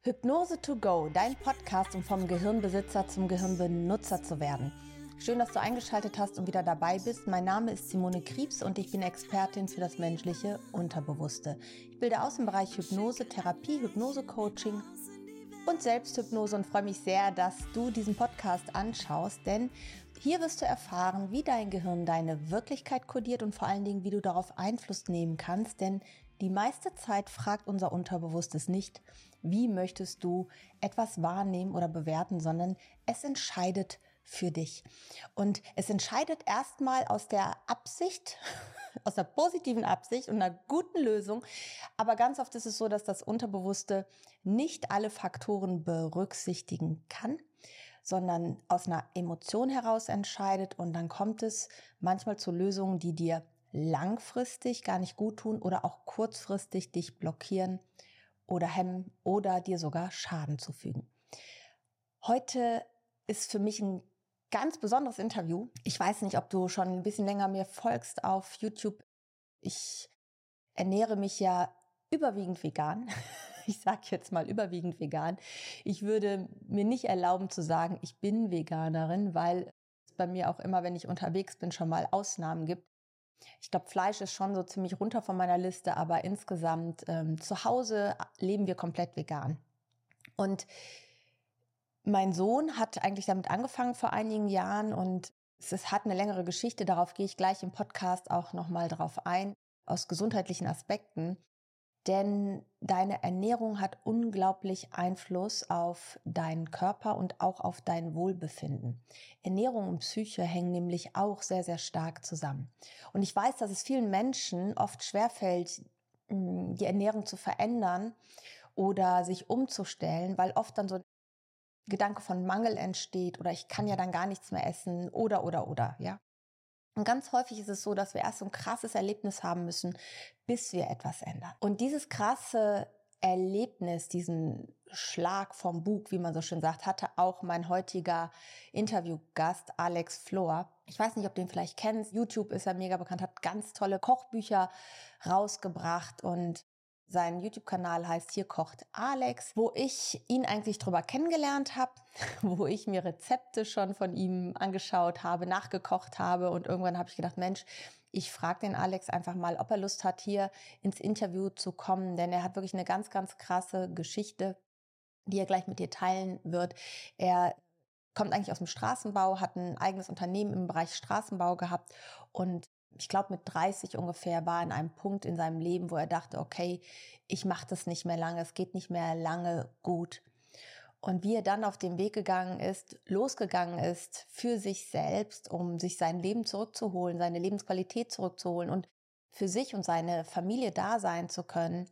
Hypnose to go, dein Podcast, um vom Gehirnbesitzer zum Gehirnbenutzer zu werden. Schön, dass du eingeschaltet hast und wieder dabei bist. Mein Name ist Simone Kriebs und ich bin Expertin für das menschliche Unterbewusste. Ich bilde aus im Bereich Hypnose, Therapie, Hypnose-Coaching und Selbsthypnose und freue mich sehr, dass du diesen Podcast anschaust, denn hier wirst du erfahren, wie dein Gehirn deine Wirklichkeit kodiert und vor allen Dingen, wie du darauf Einfluss nehmen kannst, denn die meiste Zeit fragt unser Unterbewusstes nicht, wie möchtest du etwas wahrnehmen oder bewerten, sondern es entscheidet für dich. Und es entscheidet erstmal aus der Absicht, aus der positiven Absicht und einer guten Lösung. Aber ganz oft ist es so, dass das Unterbewusste nicht alle Faktoren berücksichtigen kann, sondern aus einer Emotion heraus entscheidet. Und dann kommt es manchmal zu Lösungen, die dir langfristig gar nicht gut tun oder auch kurzfristig dich blockieren oder hemmen oder dir sogar Schaden zufügen. Heute ist für mich ein ganz besonderes Interview. Ich weiß nicht, ob du schon ein bisschen länger mir folgst auf YouTube. Ich ernähre mich ja überwiegend vegan. Ich sage jetzt mal überwiegend vegan. Ich würde mir nicht erlauben zu sagen, ich bin Veganerin, weil es bei mir auch immer, wenn ich unterwegs bin, schon mal Ausnahmen gibt. Ich glaube, Fleisch ist schon so ziemlich runter von meiner Liste, aber insgesamt zu Hause leben wir komplett vegan. Und mein Sohn hat eigentlich damit angefangen vor einigen Jahren und es hat eine längere Geschichte, darauf gehe ich gleich im Podcast auch nochmal drauf ein, aus gesundheitlichen Aspekten. Denn deine Ernährung hat unglaublich Einfluss auf deinen Körper und auch auf dein Wohlbefinden. Ernährung und Psyche hängen nämlich auch sehr, sehr stark zusammen. Und ich weiß, dass es vielen Menschen oft schwerfällt, die Ernährung zu verändern oder sich umzustellen, weil oft dann so ein Gedanke von Mangel entsteht oder ich kann ja dann gar nichts mehr essen oder, ja. Und ganz häufig ist es so, dass wir erst so ein krasses Erlebnis haben müssen, bis wir etwas ändern. Und dieses krasse Erlebnis, diesen Schlag vom Bug, wie man so schön sagt, hatte auch mein heutiger Interviewgast Alex Flor. Ich weiß nicht, ob du ihn vielleicht kennst. YouTube ist er mega bekannt, hat ganz tolle Kochbücher rausgebracht und sein YouTube-Kanal heißt Hier kocht Alex, wo ich ihn eigentlich drüber kennengelernt habe, wo ich mir Rezepte schon von ihm angeschaut habe, nachgekocht habe und irgendwann habe ich gedacht, Mensch, ich frage den Alex einfach mal, ob er Lust hat, hier ins Interview zu kommen, denn er hat wirklich eine ganz, ganz krasse Geschichte, die er gleich mit dir teilen wird. Er kommt eigentlich aus dem Straßenbau, hat ein eigenes Unternehmen im Bereich Straßenbau gehabt und ich glaube, mit 30 ungefähr war er an einem Punkt in seinem Leben, wo er dachte, okay, ich mache das nicht mehr lange, es geht nicht mehr lange gut. Und wie er dann auf den Weg losgegangen ist für sich selbst, um sich sein Leben zurückzuholen, seine Lebensqualität zurückzuholen und für sich und seine Familie da sein zu können,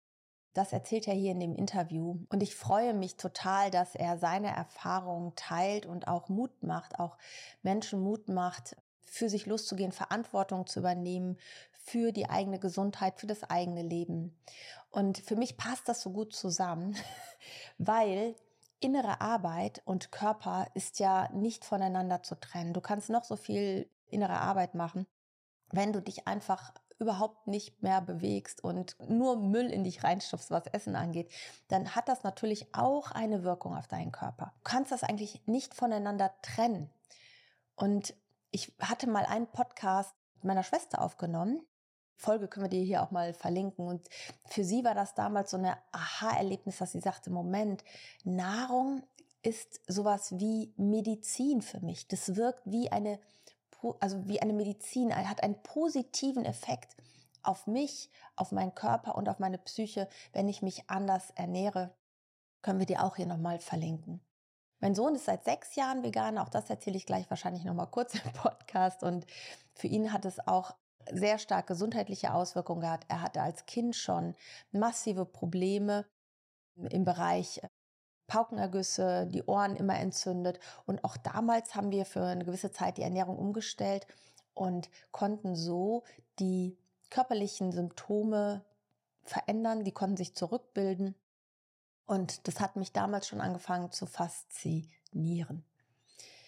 das erzählt er hier in dem Interview. Und ich freue mich total, dass er seine Erfahrungen teilt und auch Mut macht, auch Menschen Mut macht, für sich loszugehen, Verantwortung zu übernehmen für die eigene Gesundheit, für das eigene Leben. Und für mich passt das so gut zusammen, weil innere Arbeit und Körper ist ja nicht voneinander zu trennen. Du kannst noch so viel innere Arbeit machen, wenn du dich einfach überhaupt nicht mehr bewegst und nur Müll in dich reinstopfst, was Essen angeht, dann hat das natürlich auch eine Wirkung auf deinen Körper. Du kannst das eigentlich nicht voneinander trennen. Und ich hatte mal einen Podcast mit meiner Schwester aufgenommen. Die Folge können wir dir hier auch mal verlinken. Und für sie war das damals so eine Aha-Erlebnis, dass sie sagte, Moment, Nahrung ist sowas wie Medizin für mich. Das wirkt wie eine Medizin, hat einen positiven Effekt auf mich, auf meinen Körper und auf meine Psyche, wenn ich mich anders ernähre. Können wir dir auch hier nochmal verlinken. Mein Sohn ist seit 6 Jahren Veganer, auch das erzähle ich gleich wahrscheinlich nochmal kurz im Podcast. Und für ihn hat es auch sehr stark gesundheitliche Auswirkungen gehabt. Er hatte als Kind schon massive Probleme im Bereich Paukenergüsse, die Ohren immer entzündet. Und auch damals haben wir für eine gewisse Zeit die Ernährung umgestellt und konnten so die körperlichen Symptome verändern, die konnten sich zurückbilden. Und das hat mich damals schon angefangen zu faszinieren.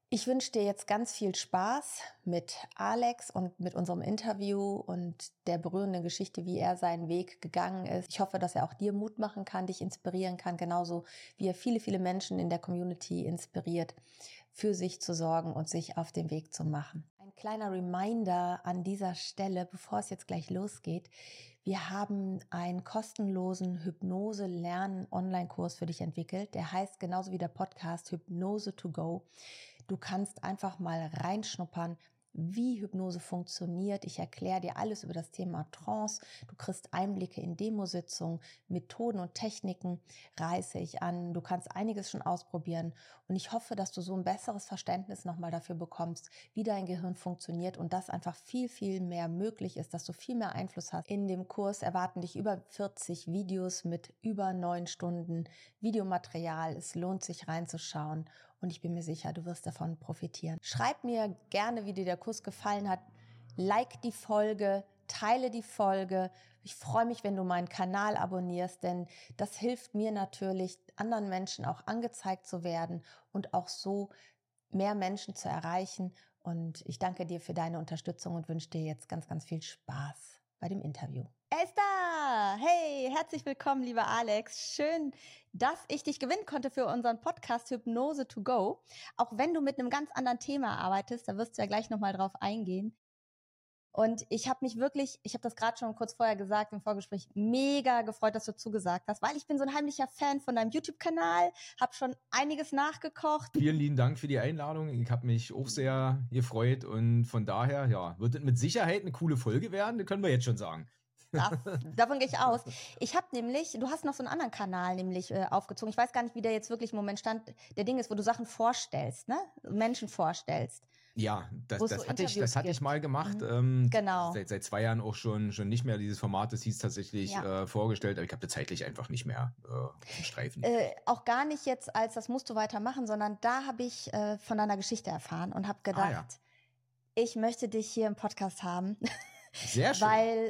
Ich wünsche dir jetzt ganz viel Spaß mit Alex und mit unserem Interview und der berührenden Geschichte, wie er seinen Weg gegangen ist. Ich hoffe, dass er auch dir Mut machen kann, dich inspirieren kann, genauso wie er viele, viele Menschen in der Community inspiriert, für sich zu sorgen und sich auf den Weg zu machen. Ein kleiner Reminder an dieser Stelle, bevor es jetzt gleich losgeht. Wir haben einen kostenlosen Hypnose-Lernen-Online-Kurs für dich entwickelt. Der heißt genauso wie der Podcast Hypnose to Go. Du kannst einfach mal reinschnuppern, wie Hypnose funktioniert. Ich erkläre dir alles über das Thema Trance. Du kriegst Einblicke in Demositzungen, Methoden und Techniken reiße ich an. Du kannst einiges schon ausprobieren und ich hoffe, dass du so ein besseres Verständnis nochmal dafür bekommst, wie dein Gehirn funktioniert und dass einfach viel, viel mehr möglich ist, dass du viel mehr Einfluss hast. In dem Kurs erwarten dich über 40 Videos mit über 9 Stunden Videomaterial. Es lohnt sich reinzuschauen. Und ich bin mir sicher, du wirst davon profitieren. Schreib mir gerne, wie dir der Kurs gefallen hat. Like die Folge, teile die Folge. Ich freue mich, wenn du meinen Kanal abonnierst, denn das hilft mir natürlich, anderen Menschen auch angezeigt zu werden und auch so mehr Menschen zu erreichen. Und ich danke dir für deine Unterstützung und wünsche dir jetzt ganz, ganz viel Spaß bei dem Interview. Er ist da! Hey, herzlich willkommen, lieber Alex. Schön, dass ich dich gewinnen konnte für unseren Podcast Hypnose to Go. Auch wenn du mit einem ganz anderen Thema arbeitest, da wirst du ja gleich nochmal drauf eingehen. Und ich habe das gerade schon kurz vorher gesagt im Vorgespräch, mega gefreut, dass du zugesagt hast, weil ich bin so ein heimlicher Fan von deinem YouTube-Kanal, habe schon einiges nachgekocht. Vielen lieben Dank für die Einladung. Ich habe mich auch sehr gefreut und von daher, ja, wird es mit Sicherheit eine coole Folge werden, das können wir jetzt schon sagen. Davon gehe ich aus. Ich habe nämlich, du hast noch so einen anderen Kanal nämlich aufgezogen. Ich weiß gar nicht, wie der jetzt wirklich im Moment Stand der Dinge ist, wo du Sachen vorstellst, ne? Menschen vorstellst. Ja, das so hatte ich mal gemacht. Genau. Seit 2 Jahren auch schon nicht mehr dieses Format. Das hieß tatsächlich vorgestellt, aber ich habe das zeitlich einfach nicht mehr im Streifen. Auch gar nicht jetzt als, das musst du weitermachen, sondern da habe ich von deiner Geschichte erfahren und habe gedacht, ich möchte dich hier im Podcast haben. Sehr schön.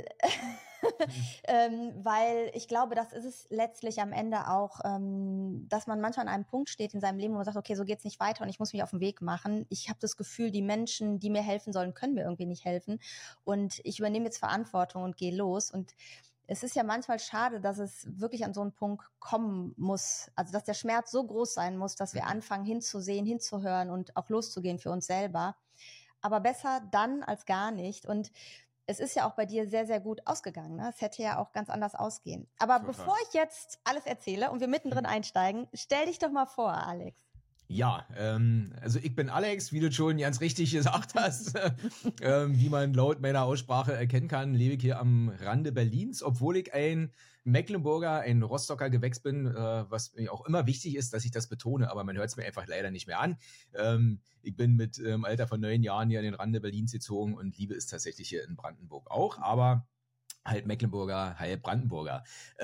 Weil ich glaube, das ist es letztlich am Ende auch, dass man manchmal an einem Punkt steht in seinem Leben, wo man sagt, okay, so geht's nicht weiter und ich muss mich auf den Weg machen. Ich habe das Gefühl, die Menschen, die mir helfen sollen, können mir irgendwie nicht helfen und ich übernehme jetzt Verantwortung und gehe los. Und es ist ja manchmal schade, dass es wirklich an so einen Punkt kommen muss, also dass der Schmerz so groß sein muss, dass wir anfangen hinzusehen, hinzuhören und auch loszugehen für uns selber. Aber besser dann als gar nicht. Und es ist ja auch bei dir sehr, sehr gut ausgegangen. Ne? Es hätte ja auch ganz anders ausgehen. Aber bevor ich jetzt alles erzähle und wir mittendrin einsteigen, stell dich doch mal vor, Alex. Ja, also ich bin Alex, wie du schon ganz richtig gesagt hast. Wie man laut meiner Aussprache erkennen kann, lebe ich hier am Rande Berlins, obwohl ich ein Mecklenburger, ein Rostocker Gewächs bin, was mir auch immer wichtig ist, dass ich das betone, aber man hört es mir einfach leider nicht mehr an. Ich bin mit Alter von 9 Jahren hier an den Rande Berlins gezogen und liebe es tatsächlich hier in Brandenburg auch, aber halb Mecklenburger, halb Brandenburger.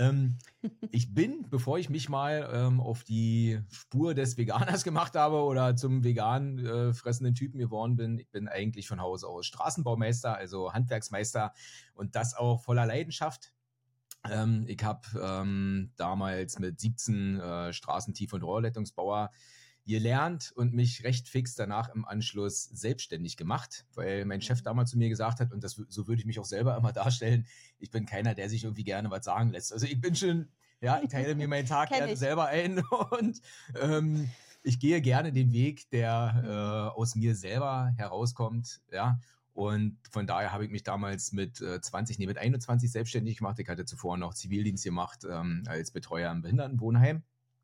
Ich bin, bevor ich mich mal auf die Spur des Veganers gemacht habe oder zum vegan fressenden Typen geworden bin, ich bin eigentlich von Hause aus Straßenbaumeister, also Handwerksmeister und das auch voller Leidenschaft. Ich habe damals mit 17 Straßentief- und Rohrleitungsbauer gelernt und mich recht fix danach im Anschluss selbstständig gemacht, weil mein Chef damals zu mir gesagt hat, und so würde ich mich auch selber immer darstellen, ich bin keiner, der sich irgendwie gerne was sagen lässt. Also ich bin schon, ja, ich teile mir meinen Tag gerne selber ein und ich gehe gerne den Weg, der aus mir selber herauskommt, ja. Und von daher habe ich mich damals mit 21 selbstständig gemacht. Ich hatte zuvor noch Zivildienst gemacht als Betreuer im Behindertenwohnheim.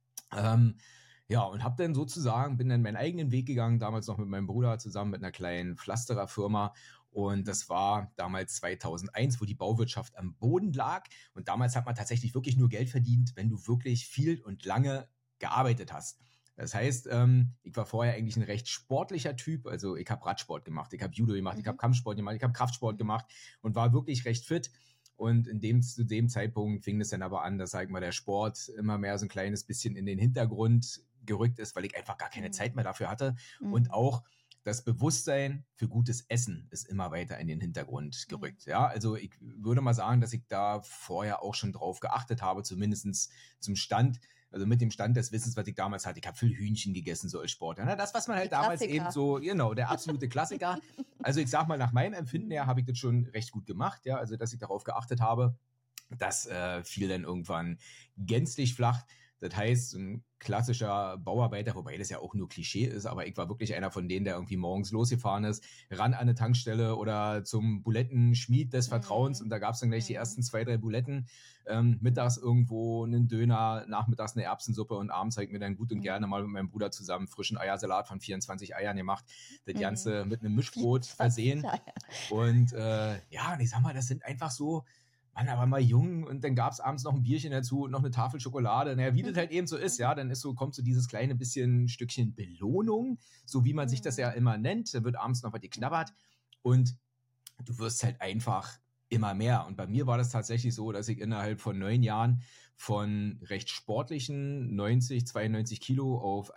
Ja, und bin dann meinen eigenen Weg gegangen, damals noch mit meinem Bruder zusammen mit einer kleinen Pflastererfirma. Und das war damals 2001, wo die Bauwirtschaft am Boden lag. Und damals hat man tatsächlich wirklich nur Geld verdient, wenn du wirklich viel und lange gearbeitet hast. Das heißt, ich war vorher eigentlich ein recht sportlicher Typ. Also ich habe Radsport gemacht, ich habe Judo gemacht, ich habe Kampfsport gemacht, ich habe Kraftsport gemacht und war wirklich recht fit. Und zu dem Zeitpunkt fing es dann aber an, dass, sag ich mal, der Sport immer mehr so ein kleines bisschen in den Hintergrund gerückt ist, weil ich einfach gar keine Zeit mehr dafür hatte. Und auch das Bewusstsein für gutes Essen ist immer weiter in den Hintergrund gerückt. Ja, also ich würde mal sagen, dass ich da vorher auch schon drauf geachtet habe, zumindest zum Stand Also mit dem Stand des Wissens, was ich damals hatte. Ich habe viel Hühnchen gegessen, so als Sport. Ja, das, was man halt damals eben so, genau, der absolute Klassiker. Also ich sag mal, nach meinem Empfinden her habe ich das schon recht gut gemacht. Ja, also dass ich darauf geachtet habe. Das fiel dann irgendwann gänzlich flach. Das heißt, ein klassischer Bauarbeiter, wobei das ja auch nur Klischee ist, aber ich war wirklich einer von denen, der irgendwie morgens losgefahren ist, ran an eine Tankstelle oder zum Bulettenschmied des Vertrauens und da gab es dann gleich die ersten 2, 3 Buletten. Mittags irgendwo einen Döner, nachmittags eine Erbsensuppe und abends habe ich mir dann gut und gerne mal mit meinem Bruder zusammen frischen Eiersalat von 24 Eiern gemacht. Das Ganze mit einem Mischbrot versehen. Und ja, und ich sag mal, das sind einfach so, Mann, aber mal jung und dann gab es abends noch ein Bierchen dazu und noch eine Tafel Schokolade. Naja, wie das halt eben so ist, ja, dann kommt so dieses kleine bisschen Stückchen Belohnung, so wie man sich das ja immer nennt. Dann wird abends noch was geknabbert und du wirst halt einfach immer mehr. Und bei mir war das tatsächlich so, dass ich innerhalb von 9 Jahren von recht sportlichen 90, 92 Kilo auf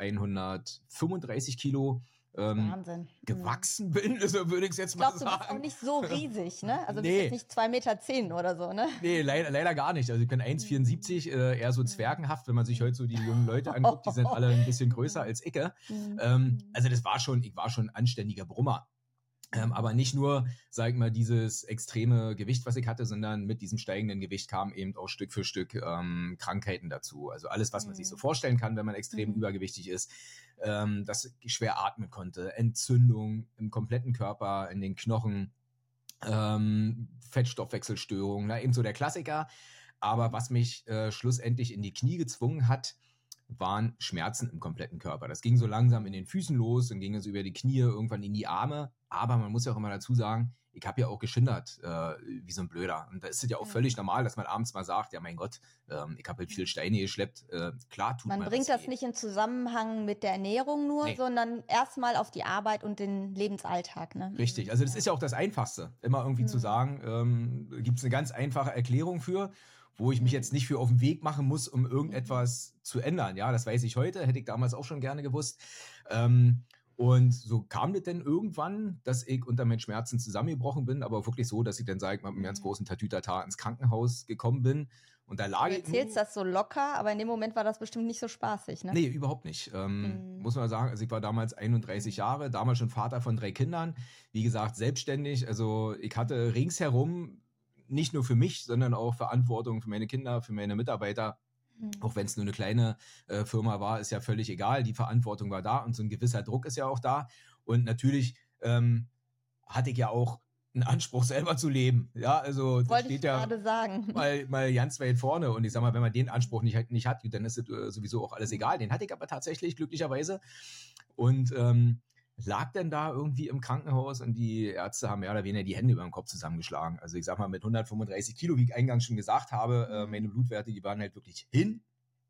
135 Kilo Wahnsinn. gewachsen bin, also würde ich es jetzt mal sagen. Du bist auch nicht so riesig, ne? Also du Nee. bist jetzt nicht 2,10 Meter oder so, ne? Nee, leider gar nicht. Also ich bin 1,74, eher so zwergenhaft, wenn man sich heute so die jungen Leute anguckt, die sind alle ein bisschen größer als ich. Also ich war schon ein anständiger Brummer. Aber nicht nur, sag ich mal, dieses extreme Gewicht, was ich hatte, sondern mit diesem steigenden Gewicht kamen eben auch Stück für Stück Krankheiten dazu. Also alles, was man sich so vorstellen kann, wenn man extrem übergewichtig ist, dass ich schwer atmen konnte, Entzündung im kompletten Körper, in den Knochen, Fettstoffwechselstörungen, eben so der Klassiker. Aber was mich schlussendlich in die Knie gezwungen hat, waren Schmerzen im kompletten Körper. Das ging so langsam in den Füßen los, dann ging es über die Knie, irgendwann in die Arme. Aber man muss ja auch immer dazu sagen, ich habe ja auch geschindert, wie so ein Blöder. Und da ist es ja auch völlig normal, dass man abends mal sagt, ja mein Gott, ich habe halt viel Steine geschleppt. Klar tut man bringt das nicht in Zusammenhang mit der Ernährung nur, sondern erstmal auf die Arbeit und den Lebensalltag. Ne? Richtig, also das ist ja auch das Einfachste, immer irgendwie zu sagen, gibt es eine ganz einfache Erklärung für, wo ich mich jetzt nicht für auf den Weg machen muss, um irgendetwas zu ändern. Ja, das weiß ich heute, hätte ich damals auch schon gerne gewusst. Und so kam das dann irgendwann, dass ich unter meinen Schmerzen zusammengebrochen bin, aber wirklich so, dass ich dann, sag ich mal, mit einem ganz großen Tatütata ins Krankenhaus gekommen bin. Und da lag du erzählst das so locker, aber in dem Moment war das bestimmt nicht so spaßig, ne? Nee, überhaupt nicht. Muss man sagen, also ich war damals 31 Jahre, damals schon Vater von 3 Kindern. Wie gesagt, selbstständig. Also ich hatte ringsherum nicht nur für mich, sondern auch Verantwortung für meine Kinder, für meine Mitarbeiter. Auch wenn es nur eine kleine Firma war, ist ja völlig egal. Die Verantwortung war da und so ein gewisser Druck ist ja auch da. Und natürlich hatte ich ja auch einen Anspruch, selber zu leben. Ja, also das wollte steht ich ja gerade sagen. mal ganz weit vorne. Und ich sag mal, wenn man den Anspruch nicht hat, dann ist es sowieso auch alles egal. Den hatte ich aber tatsächlich, glücklicherweise. Und lag dann da irgendwie im Krankenhaus und die Ärzte haben mehr oder weniger die Hände über den Kopf zusammengeschlagen. Also ich sag mal, mit 135 Kilo, wie ich eingangs schon gesagt habe, meine Blutwerte, die waren halt wirklich hin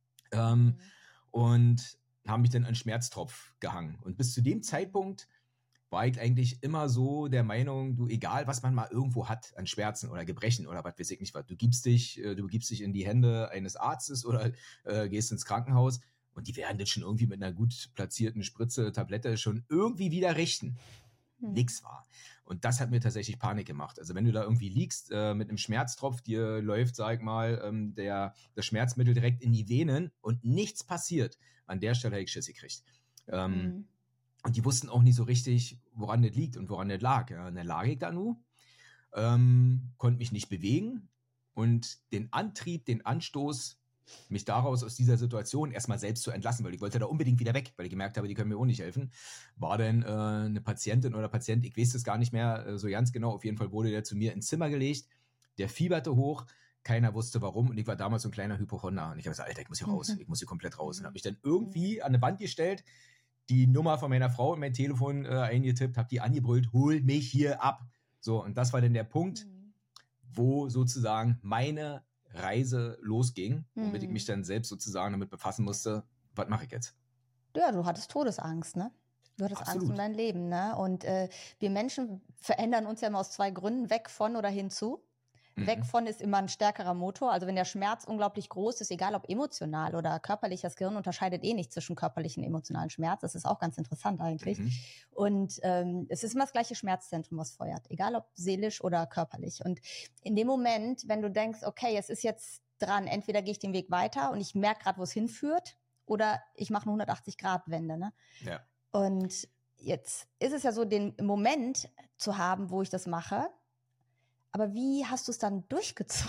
und haben mich dann an Schmerztropf gehangen. Und bis zu dem Zeitpunkt war ich eigentlich immer so der Meinung, du, egal was man mal irgendwo hat an Schmerzen oder Gebrechen oder was weiß ich nicht was, du begibst dich in die Hände eines Arztes oder gehst ins Krankenhaus. Und die werden das schon irgendwie mit einer gut platzierten Spritze, Tablette schon irgendwie wieder richten. Nix war. Und das hat mir tatsächlich Panik gemacht. Also wenn du da irgendwie liegst mit einem Schmerztropf, dir läuft, sag ich mal, das Schmerzmittel direkt in die Venen und nichts passiert, an der Stelle habe ich Schiss gekriegt. Und die wussten auch nicht so richtig, woran das liegt und woran das lag. Ja, und dann lag ich da nur, konnte mich nicht bewegen und den Antrieb, den Anstoß, mich daraus aus dieser Situation erstmal selbst zu entlassen, weil ich wollte da unbedingt wieder weg, weil ich gemerkt habe, die können mir auch nicht helfen, war dann eine Patientin oder Patient, ich weiß das gar nicht mehr so ganz genau, auf jeden Fall wurde der zu mir ins Zimmer gelegt, der fieberte hoch, keiner wusste warum und ich war damals so ein kleiner Hypochonder und ich habe gesagt, Alter, ich muss hier raus, ich muss hier komplett raus und habe mich dann irgendwie an eine Wand gestellt, die Nummer von meiner Frau in mein Telefon eingetippt, habe die angebrüllt, hol mich hier ab. So, und das war dann der Punkt, wo sozusagen meine Reise losging, womit ich mich dann selbst sozusagen damit befassen musste, was mache ich jetzt? Ja, du hattest Todesangst, ne? Du hattest Angst um dein Leben, ne? Und wir Menschen verändern uns ja immer aus 2 Gründen, weg von oder hinzu. Weg von ist immer ein stärkerer Motor. Also wenn der Schmerz unglaublich groß ist, egal ob emotional oder körperlich, das Gehirn unterscheidet eh nicht zwischen körperlichen und emotionalen Schmerz. Das ist auch ganz interessant eigentlich. Und es ist immer das gleiche Schmerzzentrum, was feuert, egal ob seelisch oder körperlich. Und in dem Moment, wenn du denkst, okay, es ist jetzt dran. Entweder gehe ich den Weg weiter und ich merke gerade, wo es hinführt, oder ich mache eine 180-Grad-Wende. Ne? Ja. Und jetzt ist es ja so, den Moment zu haben, wo ich das mache. Aber wie hast du es dann durchgezogen?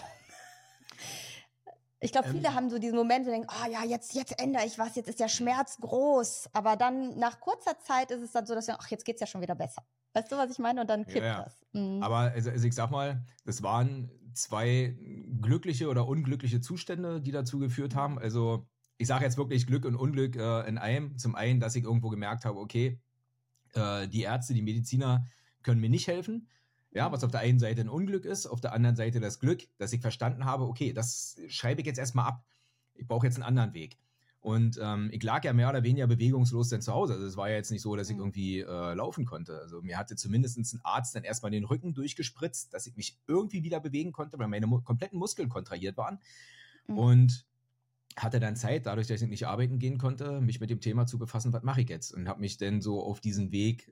Ich glaube, viele haben so diesen Moment, wo sie denken, oh ja, jetzt ändere ich was, jetzt ist der Schmerz groß. Aber dann nach kurzer Zeit ist es dann so, dass wir, ach, jetzt geht's ja schon wieder besser. Weißt du, was ich meine? Und dann kippt das. Mhm. Aber also ich sag mal, das waren 2 glückliche oder unglückliche Zustände, die dazu geführt haben. Also ich sage jetzt wirklich Glück und Unglück in einem. Zum einen, dass ich irgendwo gemerkt habe, okay, die Ärzte, die Mediziner können mir nicht helfen. Ja, was auf der einen Seite ein Unglück ist, auf der anderen Seite das Glück, dass ich verstanden habe, okay, das schreibe ich jetzt erstmal ab. Ich brauche jetzt einen anderen Weg. Und ich lag ja mehr oder weniger bewegungslos dann zu Hause. Also es war ja jetzt nicht so, dass ich irgendwie laufen konnte. Also mir hatte zumindest ein Arzt dann erstmal den Rücken durchgespritzt, dass ich mich irgendwie wieder bewegen konnte, weil meine kompletten Muskeln kontrahiert waren. Und hatte dann Zeit, dadurch, dass ich nicht arbeiten gehen konnte, mich mit dem Thema zu befassen, was mache ich jetzt? Und habe mich dann so auf diesen Weg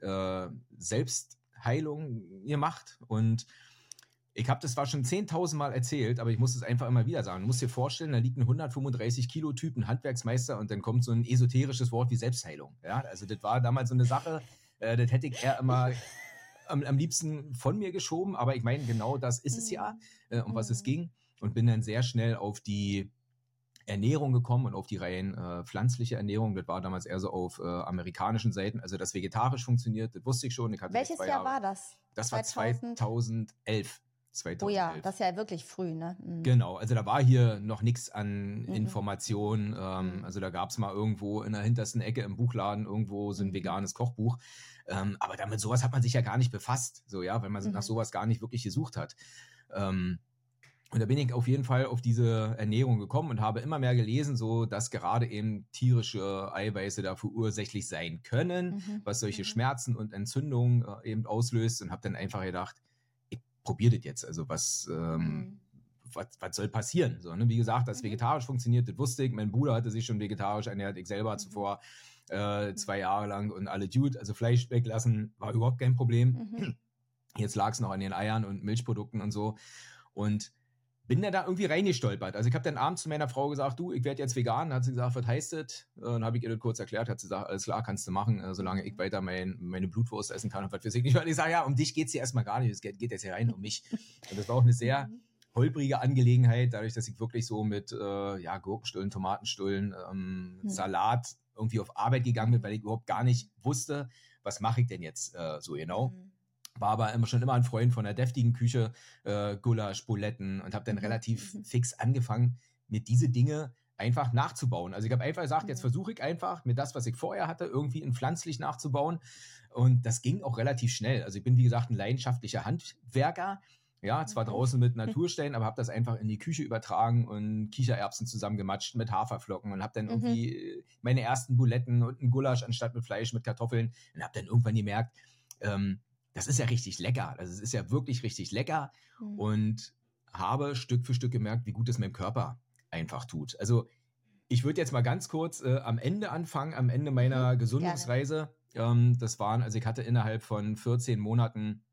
Selbstheilung gemacht. Und ich habe das zwar schon 10.000 Mal erzählt, aber ich muss es einfach immer wieder sagen. Du musst dir vorstellen, da liegt ein 135 Kilo Typ, ein Handwerksmeister, und dann kommt so ein esoterisches Wort wie Selbstheilung. Ja, also das war damals so eine Sache, das hätte ich eher immer am liebsten von mir geschoben, aber ich meine, genau das ist es ja, um was es ging, und bin dann sehr schnell auf die Ernährung gekommen und auf die rein pflanzliche Ernährung. Das war damals eher so auf amerikanischen Seiten, also das vegetarisch funktioniert, das wusste ich schon. Ich hatte Welches Jahr war das? Das war 2011. 2011. Oh ja, das ist ja wirklich früh, ne? Mhm. Genau, also da war hier noch nichts an Informationen. Also da gab es mal irgendwo in der hintersten Ecke im Buchladen irgendwo so ein veganes Kochbuch. Aber damit sowas hat man sich ja gar nicht befasst, so, ja, weil man nach sowas gar nicht wirklich gesucht hat. Und da bin ich auf jeden Fall auf diese Ernährung gekommen und habe immer mehr gelesen, so dass gerade eben tierische Eiweiße dafür ursächlich sein können, was solche Schmerzen und Entzündungen eben auslöst, und habe dann einfach gedacht, probiert das jetzt, also was soll passieren? So, ne? Wie gesagt, dass vegetarisch funktioniert, das wusste ich. Mein Bruder hatte sich schon vegetarisch ernährt, ich selber zuvor 2 Jahre lang, und alle Dude, also Fleisch weglassen, war überhaupt kein Problem. Jetzt lag es noch an den Eiern und Milchprodukten und so, und bin da irgendwie reingestolpert. Also ich habe dann abends zu meiner Frau gesagt, du, ich werde jetzt vegan. Dann hat sie gesagt, was heißt das? Dann habe ich ihr das kurz erklärt, hat sie gesagt, alles klar, kannst du machen, solange ich weiter meine Blutwurst essen kann und was weiß ich nicht. Weil ich sage, ja, um dich geht es hier erstmal gar nicht, es geht jetzt hier rein um mich. Und das war auch eine sehr holprige Angelegenheit, dadurch, dass ich wirklich so mit Gurkenstullen, Tomatenstullen, Salat irgendwie auf Arbeit gegangen bin, weil ich überhaupt gar nicht wusste, was mache ich denn jetzt so genau. War aber schon immer ein Freund von der deftigen Küche, Gulasch, Buletten, und habe dann relativ fix angefangen, mir diese Dinge einfach nachzubauen. Also ich habe einfach gesagt, jetzt versuche ich einfach, mir das, was ich vorher hatte, irgendwie in pflanzlich nachzubauen. Und das ging auch relativ schnell. Also ich bin, wie gesagt, ein leidenschaftlicher Handwerker. Ja, zwar draußen mit Natursteinen, aber habe das einfach in die Küche übertragen und Kichererbsen zusammengematscht mit Haferflocken und habe dann irgendwie meine ersten Buletten und einen Gulasch anstatt mit Fleisch, mit Kartoffeln, und habe dann irgendwann gemerkt, das ist ja richtig lecker. Also es ist ja wirklich richtig lecker, und habe Stück für Stück gemerkt, wie gut es meinem Körper einfach tut. Also ich würde jetzt mal ganz kurz am Ende anfangen, am Ende meiner Gesundungsreise. Das waren, also ich hatte innerhalb von 14 Monaten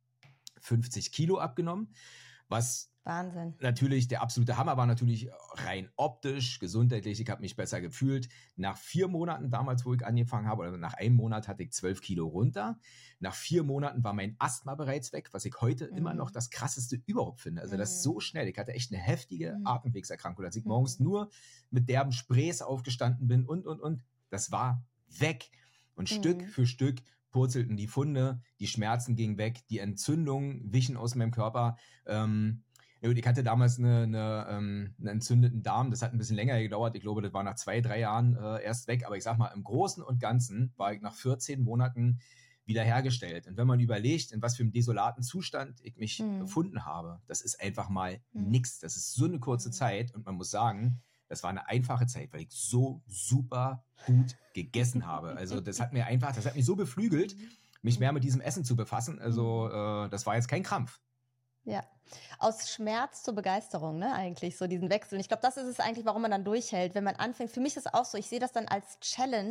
50 Kilo abgenommen, was Wahnsinn. Natürlich der absolute Hammer war, natürlich rein optisch, gesundheitlich, ich habe mich besser gefühlt. Nach 4 Monaten damals, wo ich angefangen habe, oder nach einem Monat hatte ich 12 Kilo runter. Nach 4 Monaten war mein Asthma bereits weg, was ich heute immer noch das Krasseste überhaupt finde. Also das ist so schnell. Ich hatte echt eine heftige Atemwegserkrankung, dass ich morgens nur mit derben Sprays aufgestanden bin und. Das war weg. Und Stück für Stück purzelten die Funde, die Schmerzen gingen weg, die Entzündungen wichen aus meinem Körper. Ich hatte damals einen entzündeten Darm, das hat ein bisschen länger gedauert. Ich glaube, das war nach 2-3 Jahren erst weg. Aber ich sag mal, im Großen und Ganzen war ich nach 14 Monaten wiederhergestellt. Und wenn man überlegt, in was für einem desolaten Zustand ich mich befunden habe, das ist einfach mal nix. Das ist so eine kurze Zeit, und man muss sagen, das war eine einfache Zeit, weil ich so super gut gegessen habe. Also das hat mich so beflügelt, mich mehr mit diesem Essen zu befassen. Also das war jetzt kein Krampf. Ja, aus Schmerz zur Begeisterung, ne, eigentlich, so diesen Wechsel. Und ich glaube, das ist es eigentlich, warum man dann durchhält, wenn man anfängt. Für mich ist es auch so, ich sehe das dann als Challenge,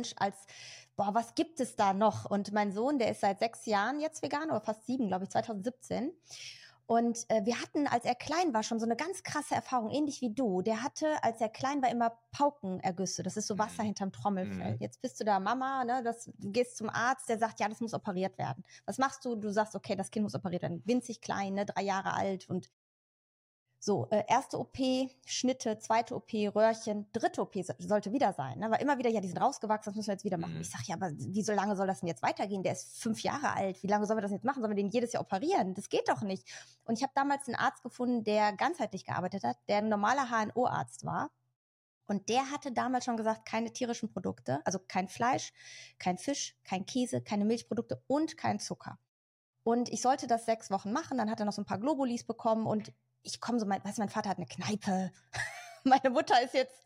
was gibt es da noch? Und mein Sohn, der ist seit 6 Jahren jetzt vegan, oder fast 7, glaube ich, 2017. Und wir hatten, als er klein war, schon so eine ganz krasse Erfahrung, ähnlich wie du. Der hatte, als er klein war, immer Paukenergüsse. Das ist so Wasser hinterm Trommelfell. Jetzt bist du da Mama, ne? Du gehst zum Arzt, der sagt, ja, das muss operiert werden. Was machst du? Du sagst, okay, das Kind muss operiert werden. Winzig klein, ne? 3 Jahre alt und so, erste OP, Schnitte, zweite OP, Röhrchen, dritte OP sollte wieder sein. Ne? Weil immer wieder, ja, die sind rausgewachsen, das müssen wir jetzt wieder machen. Ich sage, ja, aber wie so lange soll das denn jetzt weitergehen? Der ist 5 Jahre alt. Wie lange sollen wir das jetzt machen? Sollen wir den jedes Jahr operieren? Das geht doch nicht. Und ich habe damals einen Arzt gefunden, der ganzheitlich gearbeitet hat, der ein normaler HNO-Arzt war. Und der hatte damals schon gesagt, keine tierischen Produkte, also kein Fleisch, kein Fisch, kein Käse, keine Milchprodukte und kein Zucker. Und ich sollte das 6 Wochen machen, dann hat er noch so ein paar Globulis bekommen und ich komme so, mein Vater hat eine Kneipe. Meine Mutter ist jetzt,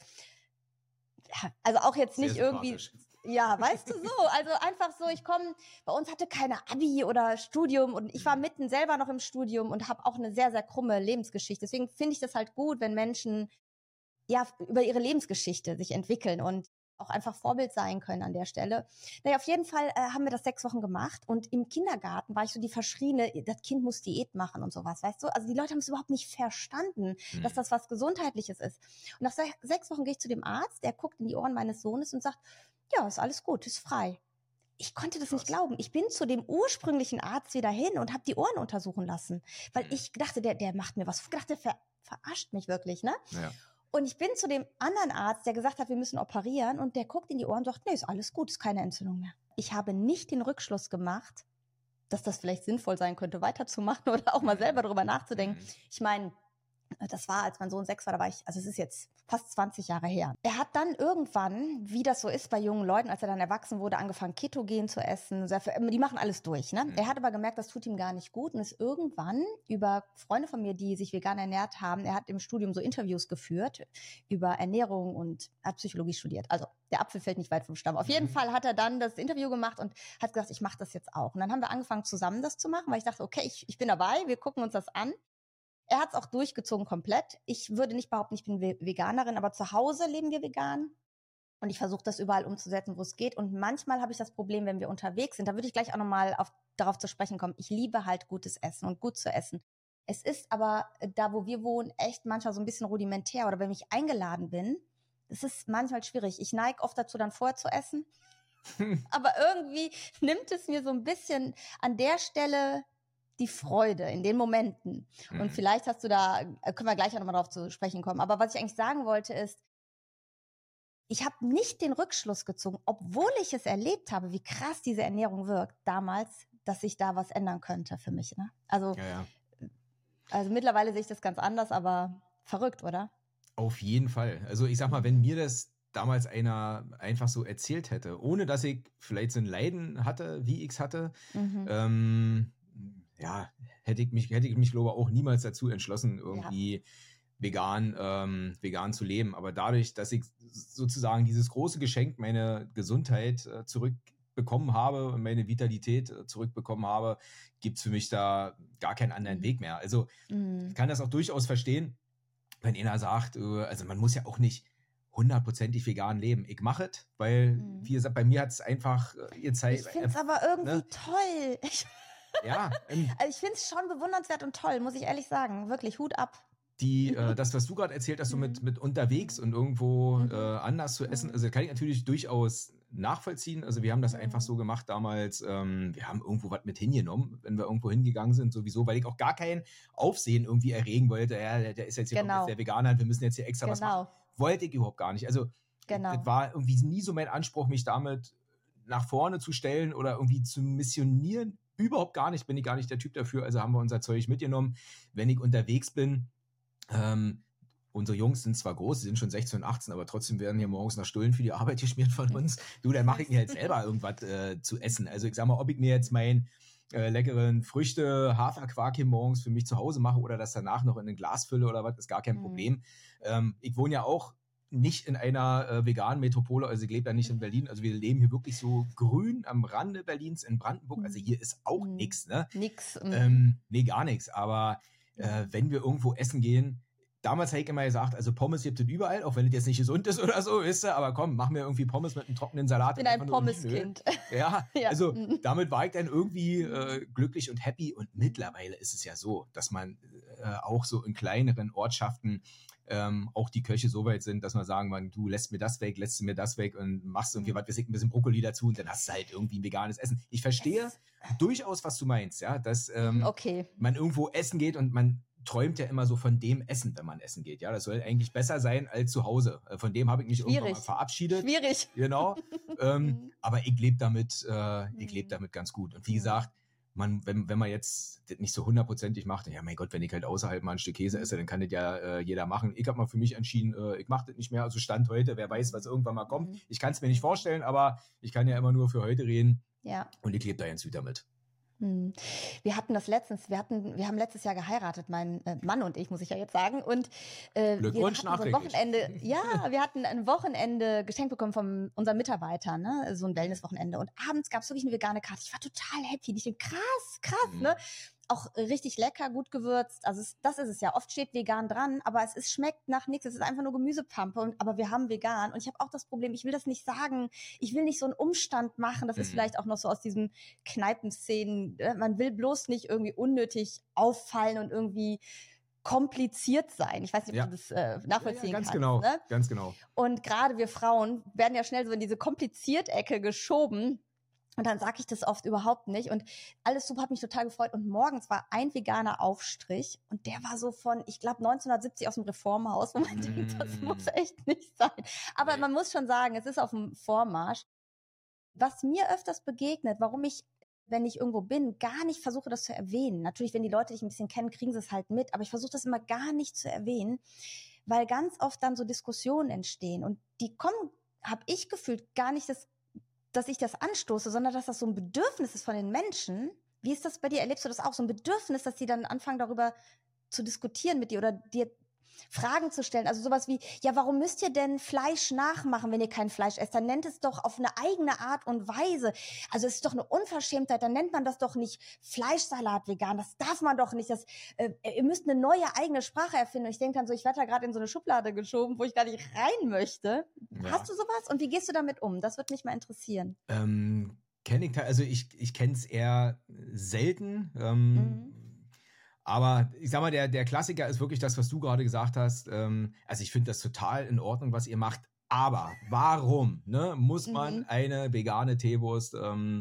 ja, also auch jetzt nicht irgendwie, ja, weißt du, so, also einfach so, bei uns hatte keine Abi oder Studium und ich war mitten selber noch im Studium und habe auch eine sehr, sehr krumme Lebensgeschichte. Deswegen finde ich das halt gut, wenn Menschen ja über ihre Lebensgeschichte sich entwickeln und auch einfach Vorbild sein können an der Stelle. Naja, auf jeden Fall haben wir das 6 Wochen gemacht und im Kindergarten war ich so die Verschriene, das Kind muss Diät machen und sowas, weißt du? Also die Leute haben es überhaupt nicht verstanden, dass das was Gesundheitliches ist. Und nach 6 Wochen gehe ich zu dem Arzt, der guckt in die Ohren meines Sohnes und sagt, ja, ist alles gut, ist frei. Ich konnte das nicht glauben. Ich bin zu dem ursprünglichen Arzt wieder hin und habe die Ohren untersuchen lassen, weil ich dachte, der macht mir was. Ich dachte, der verarscht mich wirklich, ne? Ja. Und ich bin zu dem anderen Arzt, der gesagt hat, wir müssen operieren und der guckt in die Ohren und sagt, nee, ist alles gut, ist keine Entzündung mehr. Ich habe nicht den Rückschluss gemacht, dass das vielleicht sinnvoll sein könnte, weiterzumachen oder auch mal selber drüber nachzudenken. Ich meine, das war, als mein Sohn 6 war, da war ich, also es ist jetzt fast 20 Jahre her. Er hat dann irgendwann, wie das so ist bei jungen Leuten, als er dann erwachsen wurde, angefangen Ketogen zu essen. Die machen alles durch, ne? Er hat aber gemerkt, das tut ihm gar nicht gut und ist irgendwann über Freunde von mir, die sich vegan ernährt haben, er hat im Studium so Interviews geführt über Ernährung und hat Psychologie studiert. Also der Apfel fällt nicht weit vom Stamm. Auf jeden Fall hat er dann das Interview gemacht und hat gesagt, ich mache das jetzt auch. Und dann haben wir angefangen, zusammen das zu machen, weil ich dachte, okay, ich bin dabei, wir gucken uns das an. Er hat es auch durchgezogen komplett. Ich würde nicht behaupten, ich bin Veganerin, aber zu Hause leben wir vegan. Und ich versuche das überall umzusetzen, wo es geht. Und manchmal habe ich das Problem, wenn wir unterwegs sind, da würde ich gleich auch nochmal darauf zu sprechen kommen. Ich liebe halt gutes Essen und gut zu essen. Es ist aber da, wo wir wohnen, echt manchmal so ein bisschen rudimentär. Oder wenn ich eingeladen bin, das ist manchmal schwierig. Ich neige oft dazu, dann vorher zu essen. Aber irgendwie nimmt es mir so ein bisschen an der Stelle die Freude in den Momenten. Und vielleicht hast du da, können wir gleich auch nochmal drauf zu sprechen kommen. Aber was ich eigentlich sagen wollte ist, ich habe nicht den Rückschluss gezogen, obwohl ich es erlebt habe, wie krass diese Ernährung wirkt damals, dass sich da was ändern könnte für mich. Ne? Also mittlerweile sehe ich das ganz anders, aber verrückt, oder? Auf jeden Fall. Also ich sag mal, wenn mir das damals einer einfach so erzählt hätte, ohne dass ich vielleicht so ein Leiden hatte, wie ich es hatte, hätte ich mich, glaube ich, auch niemals dazu entschlossen, irgendwie vegan zu leben. Aber dadurch, dass ich sozusagen dieses große Geschenk, meine Gesundheit zurückbekommen habe und meine Vitalität zurückbekommen habe, gibt es für mich da gar keinen anderen Weg mehr. Also ich kann das auch durchaus verstehen, wenn einer sagt, also man muss ja auch nicht 100%ig vegan leben. Ich mache es, weil, wie gesagt, bei mir hat es einfach gezeigt. Ich finde es aber irgendwie toll. Ja. Also ich finde es schon bewundernswert und toll, muss ich ehrlich sagen. Wirklich, Hut ab. Das, was du gerade erzählt hast, so mit unterwegs und irgendwo anders zu essen, also kann ich natürlich durchaus nachvollziehen. Also wir haben das einfach so gemacht damals, wir haben irgendwo was mit hingenommen, wenn wir irgendwo hingegangen sind, sowieso, weil ich auch gar kein Aufsehen irgendwie erregen wollte. Ja, der ist jetzt hier der Veganer, wir müssen jetzt hier extra was machen. Wollte ich überhaupt gar nicht. Also das war irgendwie nie so mein Anspruch, mich damit nach vorne zu stellen oder irgendwie zu missionieren. Überhaupt gar nicht, bin ich gar nicht der Typ dafür. Also haben wir unser Zeug mitgenommen. Wenn ich unterwegs bin, unsere Jungs sind zwar groß, sie sind schon 16 und 18, aber trotzdem werden hier morgens nach Stullen für die Arbeit geschmiert von uns. Du, dann mache ich mir jetzt selber irgendwas zu essen. Also ich sag mal, ob ich mir jetzt meinen leckeren Früchte, Haferquark hier morgens für mich zu Hause mache oder das danach noch in ein Glas fülle oder was, ist gar kein Problem. Ich wohne ja auch nicht in einer veganen Metropole, also ich lebe ja nicht in Berlin, also wir leben hier wirklich so grün am Rande Berlins in Brandenburg, also hier ist auch nichts, ne? Nix. Nee, gar nichts, aber wenn wir irgendwo essen gehen, damals habe ich immer gesagt, also Pommes gibt es überall, auch wenn es jetzt nicht gesund ist oder so, wisst ihr, aber komm, mach mir irgendwie Pommes mit einem trockenen Salat. Ich bin ein Pommeskind. Ja, Ja. also damit war ich dann irgendwie glücklich und happy. Und mittlerweile ist es ja so, dass man auch so in kleineren Ortschaften auch die Köche so weit sind, dass man sagen kann, du lässt mir das weg, lässt mir das weg und machst irgendwie was, ein bisschen Brokkoli dazu und dann hast du halt irgendwie ein veganes Essen. Ich verstehe durchaus, was du meinst, ja, dass man irgendwo essen geht und man träumt ja immer so von dem Essen, wenn man essen geht. Ja, das soll eigentlich besser sein als zu Hause. Von dem habe ich mich irgendwann mal verabschiedet. Schwierig. Genau. Aber ich lebe damit, damit ganz gut. Und wie gesagt, wenn man jetzt das nicht so hundertprozentig macht, ja mein Gott, wenn ich halt außerhalb mal ein Stück Käse esse, dann kann das ja jeder machen. Ich habe mal für mich entschieden, ich mache das nicht mehr. Also Stand heute, wer weiß, was irgendwann mal kommt. Ich kann es mir nicht vorstellen, aber ich kann ja immer nur für heute reden. Ja. Und ich lebe da ganz gut damit. Wir hatten das letztens, wir haben letztes Jahr geheiratet, mein Mann und ich, muss ich ja jetzt sagen. Und Glückwunsch nachträglich. Wir hatten ein Wochenende geschenkt bekommen von unserem Mitarbeiter, ne? So ein Wellness-Wochenende. Und abends gab es wirklich eine vegane Karte. Ich war total happy. Ich denke, krass, ne? Auch richtig lecker, gut gewürzt. Also das ist es ja. Oft steht vegan dran, aber es schmeckt nach nichts. Es ist einfach nur Gemüsepampe. Aber wir haben vegan. Und ich habe auch das Problem, ich will das nicht sagen. Ich will nicht so einen Umstand machen. Das ist vielleicht auch noch so aus diesen Kneipenszenen. Man will bloß nicht irgendwie unnötig auffallen und irgendwie kompliziert sein. Ich weiß nicht, ob du das nachvollziehen kannst. Genau, ne? Ganz genau. Und gerade wir Frauen werden ja schnell so in diese Kompliziert-Ecke geschoben. Und dann sage ich das oft überhaupt nicht. Und alles super, hat mich total gefreut. Und morgens war ein veganer Aufstrich. Und der war so von, ich glaube, 1970 aus dem Reformhaus. Wo man denkt, das muss echt nicht sein. Aber man muss schon sagen, es ist auf dem Vormarsch. Was mir öfters begegnet, warum ich, wenn ich irgendwo bin, gar nicht versuche, das zu erwähnen. Natürlich, wenn die Leute dich ein bisschen kennen, kriegen sie es halt mit. Aber ich versuche das immer gar nicht zu erwähnen, weil ganz oft dann so Diskussionen entstehen. Und die kommen, habe ich gefühlt, gar nicht dass ich das anstoße, sondern dass das so ein Bedürfnis ist von den Menschen. Wie ist das bei dir? Erlebst du das auch? So ein Bedürfnis, dass die dann anfangen, darüber zu diskutieren mit dir oder dir Fragen zu stellen? Also sowas wie, ja, warum müsst ihr denn Fleisch nachmachen, wenn ihr kein Fleisch esst? Dann nennt es doch auf eine eigene Art und Weise. Also es ist doch eine Unverschämtheit. Dann nennt man das doch nicht Fleischsalat vegan. Das darf man doch nicht. Ihr müsst eine neue eigene Sprache erfinden. Und ich denke dann so, ich werde da gerade in so eine Schublade geschoben, wo ich gar nicht rein möchte. Ja. Hast du sowas? Und wie gehst du damit um? Das würde mich mal interessieren. Ich kenne es eher selten. Aber ich sag mal, der Klassiker ist wirklich das, was du gerade gesagt hast. Also ich finde das total in Ordnung, was ihr macht. Aber warum muss man eine vegane Teewurst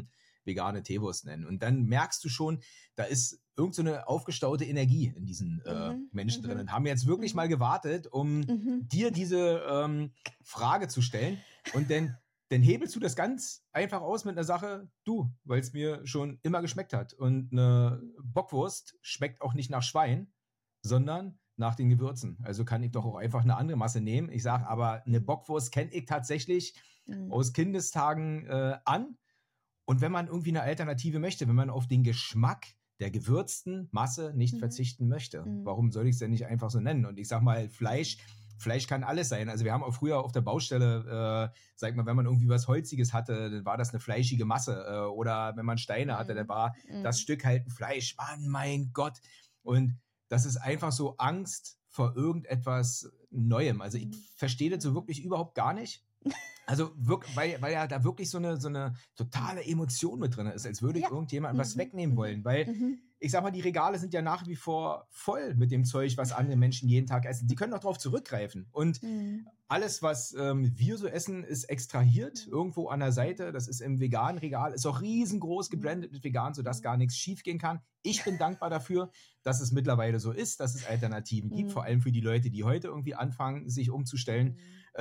nennen? Und dann merkst du schon, da ist irgend so eine aufgestaute Energie in diesen Menschen drin. Und haben jetzt wirklich mal gewartet, um dir diese Frage zu stellen. Und dann hebelst du das ganz einfach aus mit einer Sache, weil es mir schon immer geschmeckt hat. Und eine Bockwurst schmeckt auch nicht nach Schwein, sondern nach den Gewürzen. Also kann ich doch auch einfach eine andere Masse nehmen. Ich sage aber, eine Bockwurst kenne ich tatsächlich aus Kindestagen an. Und wenn man irgendwie eine Alternative möchte, wenn man auf den Geschmack der gewürzten Masse nicht verzichten möchte, warum soll ich es denn nicht einfach so nennen? Und ich sage mal, Fleisch kann alles sein. Also wir haben auch früher auf der Baustelle, sag mal, wenn man irgendwie was Holziges hatte, dann war das eine fleischige Masse. Oder wenn man Steine hatte, dann war das Stück halt ein Fleisch. Mann, mein Gott. Und das ist einfach so Angst vor irgendetwas Neuem. Also ich verstehe das so wirklich überhaupt gar nicht. Also weil ja da wirklich so eine totale Emotion mit drin ist, als würde ich irgendjemandem was wegnehmen wollen. Weil ich sag mal, die Regale sind ja nach wie vor voll mit dem Zeug, was andere Menschen jeden Tag essen. Die können doch darauf zurückgreifen. Und alles, was wir so essen, ist extrahiert irgendwo an der Seite. Das ist im veganen Regal, ist auch riesengroß geblendet mit vegan, sodass gar nichts schief gehen kann. Ich bin dankbar dafür, dass es mittlerweile so ist, dass es Alternativen gibt, vor allem für die Leute, die heute irgendwie anfangen, sich umzustellen.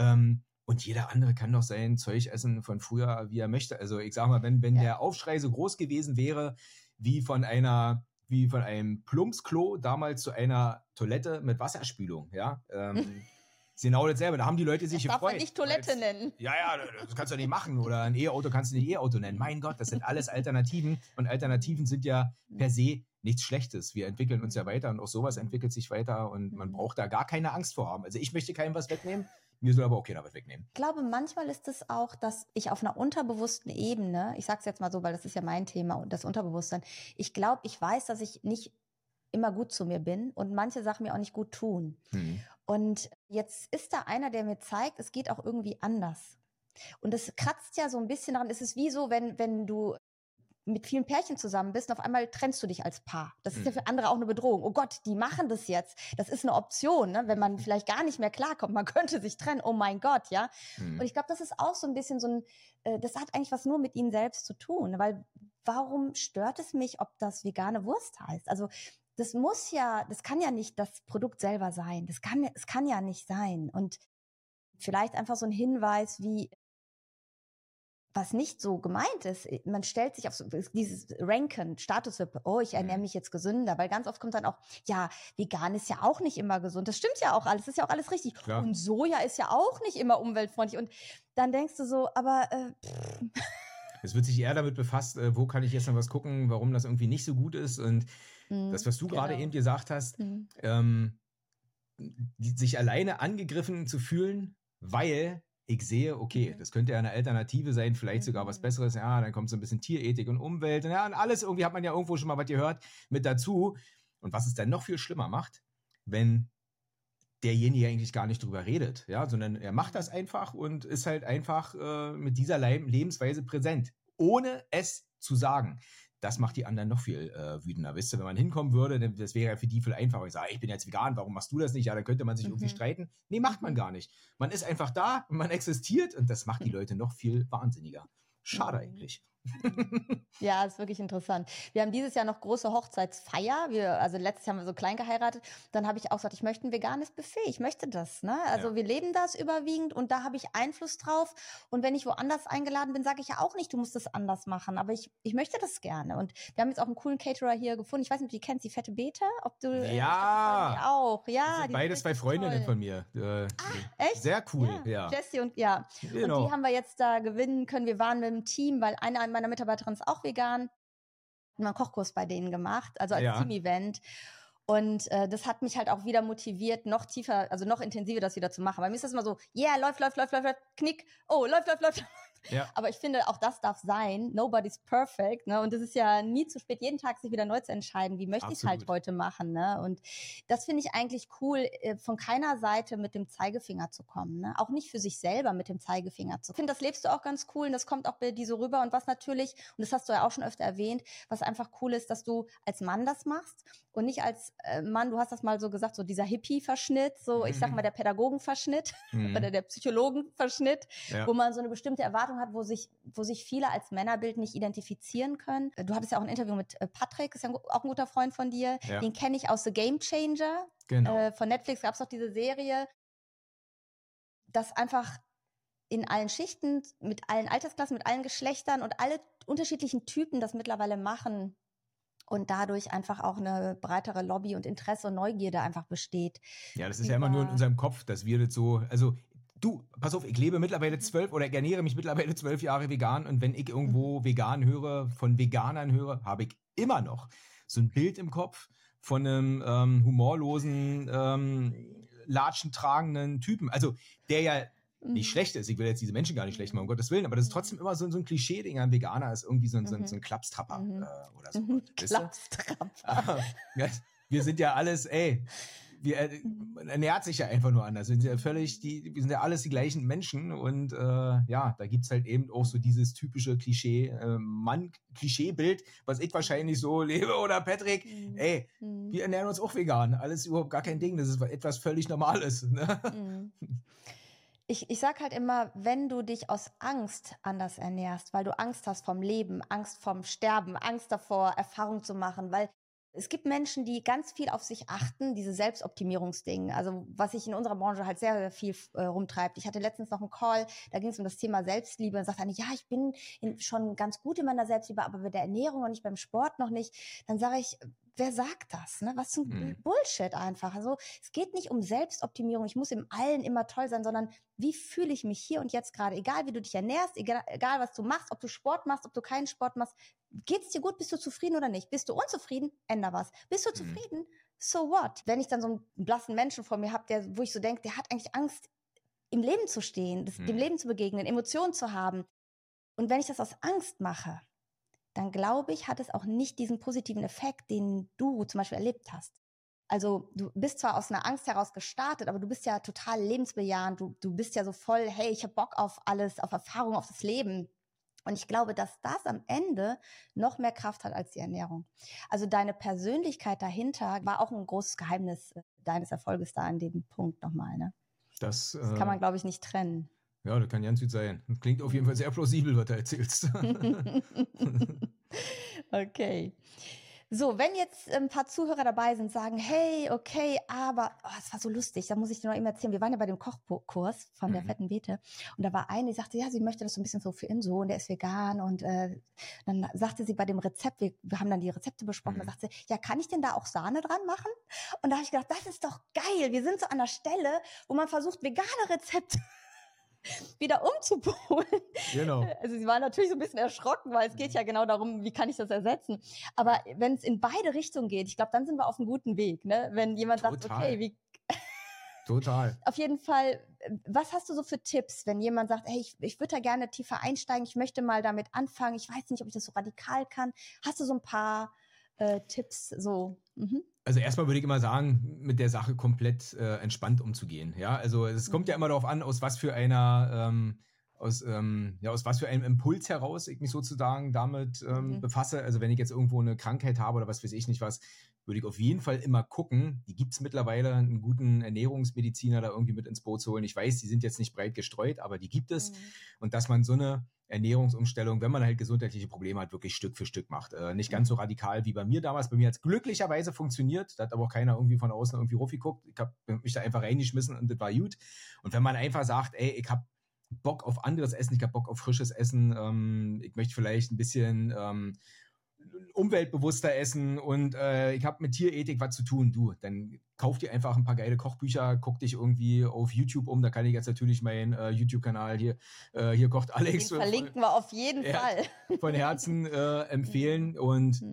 Und jeder andere kann doch sein Zeug essen von früher, wie er möchte. Also ich sag mal, wenn der Aufschrei so groß gewesen wäre, wie von einem Plumpsklo damals zu einer Toilette mit Wasserspülung, ja, ist genau dasselbe. Da haben die Leute sich gefreut. Darf man nicht Toilette nennen. Ja, das kannst du nicht machen. Oder ein E-Auto kannst du nicht E-Auto nennen. Mein Gott, das sind alles Alternativen. Und Alternativen sind ja per se nichts Schlechtes. Wir entwickeln uns ja weiter und auch sowas entwickelt sich weiter und man braucht da gar keine Angst vor haben. Also ich möchte keinem was wegnehmen. Mir soll aber auch keiner was wegnehmen. Ich glaube, manchmal ist es auch, dass ich auf einer unterbewussten Ebene, ich sage es jetzt mal so, weil das ist ja mein Thema und das Unterbewusstsein, ich glaube, ich weiß, dass ich nicht immer gut zu mir bin und manche Sachen mir auch nicht gut tun. Und jetzt ist da einer, der mir zeigt, es geht auch irgendwie anders. Und das kratzt ja so ein bisschen daran, es ist wie so, wenn du mit vielen Pärchen zusammen bist und auf einmal trennst du dich als Paar. Das ist ja für andere auch eine Bedrohung. Oh Gott, die machen das jetzt. Das ist eine Option, ne? Wenn man vielleicht gar nicht mehr klarkommt. Man könnte sich trennen. Oh mein Gott, ja. Und ich glaube, das ist auch so ein bisschen so ein, das hat eigentlich was nur mit ihnen selbst zu tun. Weil warum stört es mich, ob das vegane Wurst heißt? Also das kann ja nicht das Produkt selber sein. Es kann ja nicht sein. Und vielleicht einfach so ein Hinweis wie, was nicht so gemeint ist, man stellt sich auf so dieses Ranken, Statussymbol, oh, ich ernähre mich jetzt gesünder, weil ganz oft kommt dann auch, ja, vegan ist ja auch nicht immer gesund, das stimmt ja auch alles, das ist ja auch alles richtig. Klar. Und Soja ist ja auch nicht immer umweltfreundlich und dann denkst du so, aber es wird sich eher damit befasst, wo kann ich jetzt noch was gucken, warum das irgendwie nicht so gut ist und das, was du gerade eben gesagt hast, sich alleine angegriffen zu fühlen, weil ich sehe, okay, das könnte ja eine Alternative sein, vielleicht sogar was Besseres. Ja, dann kommt so ein bisschen Tierethik und Umwelt. Und ja, und alles irgendwie hat man ja irgendwo schon mal was gehört mit dazu. Und was es dann noch viel schlimmer macht, wenn derjenige eigentlich gar nicht drüber redet, ja, sondern er macht das einfach und ist halt einfach mit dieser Lebensweise präsent, ohne es zu sagen. Das macht die anderen noch viel wütender. Wisst ihr, wenn man hinkommen würde, das wäre ja für die viel einfacher. Ich sage, ich bin jetzt vegan, warum machst du das nicht? Ja, dann könnte man sich irgendwie streiten. Nee, macht man gar nicht. Man ist einfach da und man existiert und das macht die Leute noch viel wahnsinniger. Schade eigentlich. Ja, ist wirklich interessant. Wir haben dieses Jahr noch große Hochzeitsfeier. Also letztes Jahr haben wir so klein geheiratet. Dann habe ich auch gesagt, ich möchte ein veganes Buffet. Ich möchte das. Ne? Also wir leben das überwiegend und da habe ich Einfluss drauf. Und wenn ich woanders eingeladen bin, sage ich ja auch nicht, du musst das anders machen. Aber ich möchte das gerne. Und wir haben jetzt auch einen coolen Caterer hier gefunden. Ich weiß nicht, ob du die kennst, die Fette Bete. Ob du auch. Ja, das sind beide zwei Freundinnen toll. Von mir. Echt? Sehr cool. Ja. Jessie und genau. Und die haben wir jetzt da gewinnen können. Wir waren mit dem Team, weil eine meiner Mitarbeiterinnen ist auch vegan. Wir haben einen Kochkurs bei denen gemacht, also als Team-Event. Und das hat mich halt auch wieder motiviert, noch tiefer, also noch intensiver das wieder zu machen. Bei mir ist das immer so, yeah, läuft, knick, oh, läuft. Ja. Aber ich finde, auch das darf sein. Nobody's perfect. Ne? Und es ist ja nie zu spät, jeden Tag sich wieder neu zu entscheiden, wie möchte ich es halt heute machen. Ne? Und das finde ich eigentlich cool, von keiner Seite mit dem Zeigefinger zu kommen. Ne? Auch nicht für sich selber mit dem Zeigefinger zu kommen. Ich finde, das lebst du auch ganz cool und das kommt auch bei dir so rüber. Und was natürlich, und das hast du ja auch schon öfter erwähnt, was einfach cool ist, dass du als Mann das machst und nicht als Mann, du hast das mal so gesagt, so dieser Hippie-Verschnitt, so ich sag mal der Pädagogen-Verschnitt oder der Psychologen-Verschnitt, wo man so eine bestimmte Erwartung hat, wo sich viele als Männerbild nicht identifizieren können. Du hattest ja auch ein Interview mit Patrick, ist ja auch ein guter Freund von dir. Ja. Den kenne ich aus The Game Changer. Genau. Von Netflix gab es doch diese Serie, dass einfach in allen Schichten, mit allen Altersklassen, mit allen Geschlechtern und alle unterschiedlichen Typen das mittlerweile machen und dadurch einfach auch eine breitere Lobby und Interesse und Neugierde einfach besteht. Ja, das ist ja immer nur in unserem Kopf, dass wir das so, also du, pass auf, ich lebe mittlerweile ich ernähre mich mittlerweile 12 Jahre vegan und wenn ich irgendwo vegan höre, von Veganern höre, habe ich immer noch so ein Bild im Kopf von einem humorlosen, latschentragenden Typen. Also der ja nicht schlecht ist. Ich will jetzt diese Menschen gar nicht schlecht machen, um Gottes Willen, aber das ist trotzdem immer so ein Klischee-Ding. Ein Veganer ist irgendwie so ein Klapstrapper oder so. Klapstrapper. Wir sind ja alles, man ernährt sich ja einfach nur anders. Wir sind ja wir sind ja alles die gleichen Menschen und da gibt es halt eben auch so dieses typische Mann-Klischee-Bild, was ich wahrscheinlich so lebe oder Patrick, wir ernähren uns auch vegan. Alles überhaupt gar kein Ding, das ist etwas völlig Normales. Ne? Ich sag halt immer, wenn du dich aus Angst anders ernährst, weil du Angst hast vom Leben, Angst vom Sterben, Angst davor, Erfahrung zu machen, weil es gibt Menschen, die ganz viel auf sich achten, diese Selbstoptimierungsding, also was sich in unserer Branche halt sehr, sehr viel rumtreibt. Ich hatte letztens noch einen Call, da ging es um das Thema Selbstliebe und sagte eine, ja, ich bin schon ganz gut in meiner Selbstliebe, aber bei der Ernährung und nicht beim Sport noch nicht. Dann sage ich, wer sagt das? Ne? Was für ein Bullshit einfach. Also es geht nicht um Selbstoptimierung, ich muss im Allen immer toll sein, sondern wie fühle ich mich hier und jetzt gerade? Egal, wie du dich ernährst, egal, was du machst, ob du Sport machst, ob du keinen Sport machst, geht's dir gut? Bist du zufrieden oder nicht? Bist du unzufrieden? Änder was. Bist du zufrieden? So what? Wenn ich dann so einen blassen Menschen vor mir habe, wo ich so denke, der hat eigentlich Angst, im Leben zu stehen, dem Leben zu begegnen, Emotionen zu haben. Und wenn ich das aus Angst mache, dann glaube ich, hat es auch nicht diesen positiven Effekt, den du zum Beispiel erlebt hast. Also du bist zwar aus einer Angst heraus gestartet, aber du bist ja total lebensbejahend, du bist ja so voll, hey, ich habe Bock auf alles, auf Erfahrung, auf das Leben. Und ich glaube, dass das am Ende noch mehr Kraft hat als die Ernährung. Also deine Persönlichkeit dahinter war auch ein großes Geheimnis deines Erfolges da an dem Punkt nochmal, ne? Das kann man, glaube ich, nicht trennen. Ja, das kann ganz gut sein. Das klingt auf jeden Fall sehr plausibel, was du erzählst. Okay. So, wenn jetzt ein paar Zuhörer dabei sind, sagen, hey, okay, aber es war so lustig, da muss ich dir noch eben erzählen, wir waren ja bei dem Kochkurs von der fetten Beete und da war eine, die sagte, ja, sie möchte das so ein bisschen so für ihren Sohn, der ist vegan und dann sagte sie bei dem Rezept, wir haben dann die Rezepte besprochen, da sagte sie, ja, kann ich denn da auch Sahne dran machen? Und da habe ich gedacht, das ist doch geil, wir sind so an der Stelle, wo man versucht, vegane Rezepte wieder umzupolen. Genau. Also sie war natürlich so ein bisschen erschrocken, weil es geht ja genau darum, wie kann ich das ersetzen. Aber wenn es in beide Richtungen geht, ich glaube, dann sind wir auf einem guten Weg, ne? Wenn jemand sagt, okay, wie... Total. Auf jeden Fall, was hast du so für Tipps, wenn jemand sagt, hey, ich würde da gerne tiefer einsteigen, ich möchte mal damit anfangen, ich weiß nicht, ob ich das so radikal kann. Hast du so ein paar Tipps so? Also erstmal würde ich immer sagen, mit der Sache komplett entspannt umzugehen. Ja, also es kommt ja immer darauf an, aus was für einer aus was für einem Impuls heraus ich mich sozusagen damit befasse. Also wenn ich jetzt irgendwo eine Krankheit habe oder was weiß ich nicht was, würde ich auf jeden Fall immer gucken. Die gibt es mittlerweile, einen guten Ernährungsmediziner da irgendwie mit ins Boot zu holen. Ich weiß, die sind jetzt nicht breit gestreut, aber die gibt es. Und dass man so eine Ernährungsumstellung, wenn man halt gesundheitliche Probleme hat, wirklich Stück für Stück macht. Nicht ganz so radikal wie bei mir damals. Bei mir hat es glücklicherweise funktioniert. Da hat aber auch keiner irgendwie von außen irgendwie raufgeguckt. Ich habe mich da einfach reingeschmissen und das war gut. Und wenn man einfach sagt, ey, ich habe Bock auf anderes Essen, ich habe Bock auf frisches Essen, ich möchte vielleicht ein bisschen umweltbewusster essen und ich habe mit Tierethik was zu tun, dann kauf dir einfach ein paar geile Kochbücher, guck dich irgendwie auf YouTube um, da kann ich jetzt natürlich meinen YouTube-Kanal hier kocht Alex. Den verlinken wir auf jeden Fall. Von Herzen empfehlen und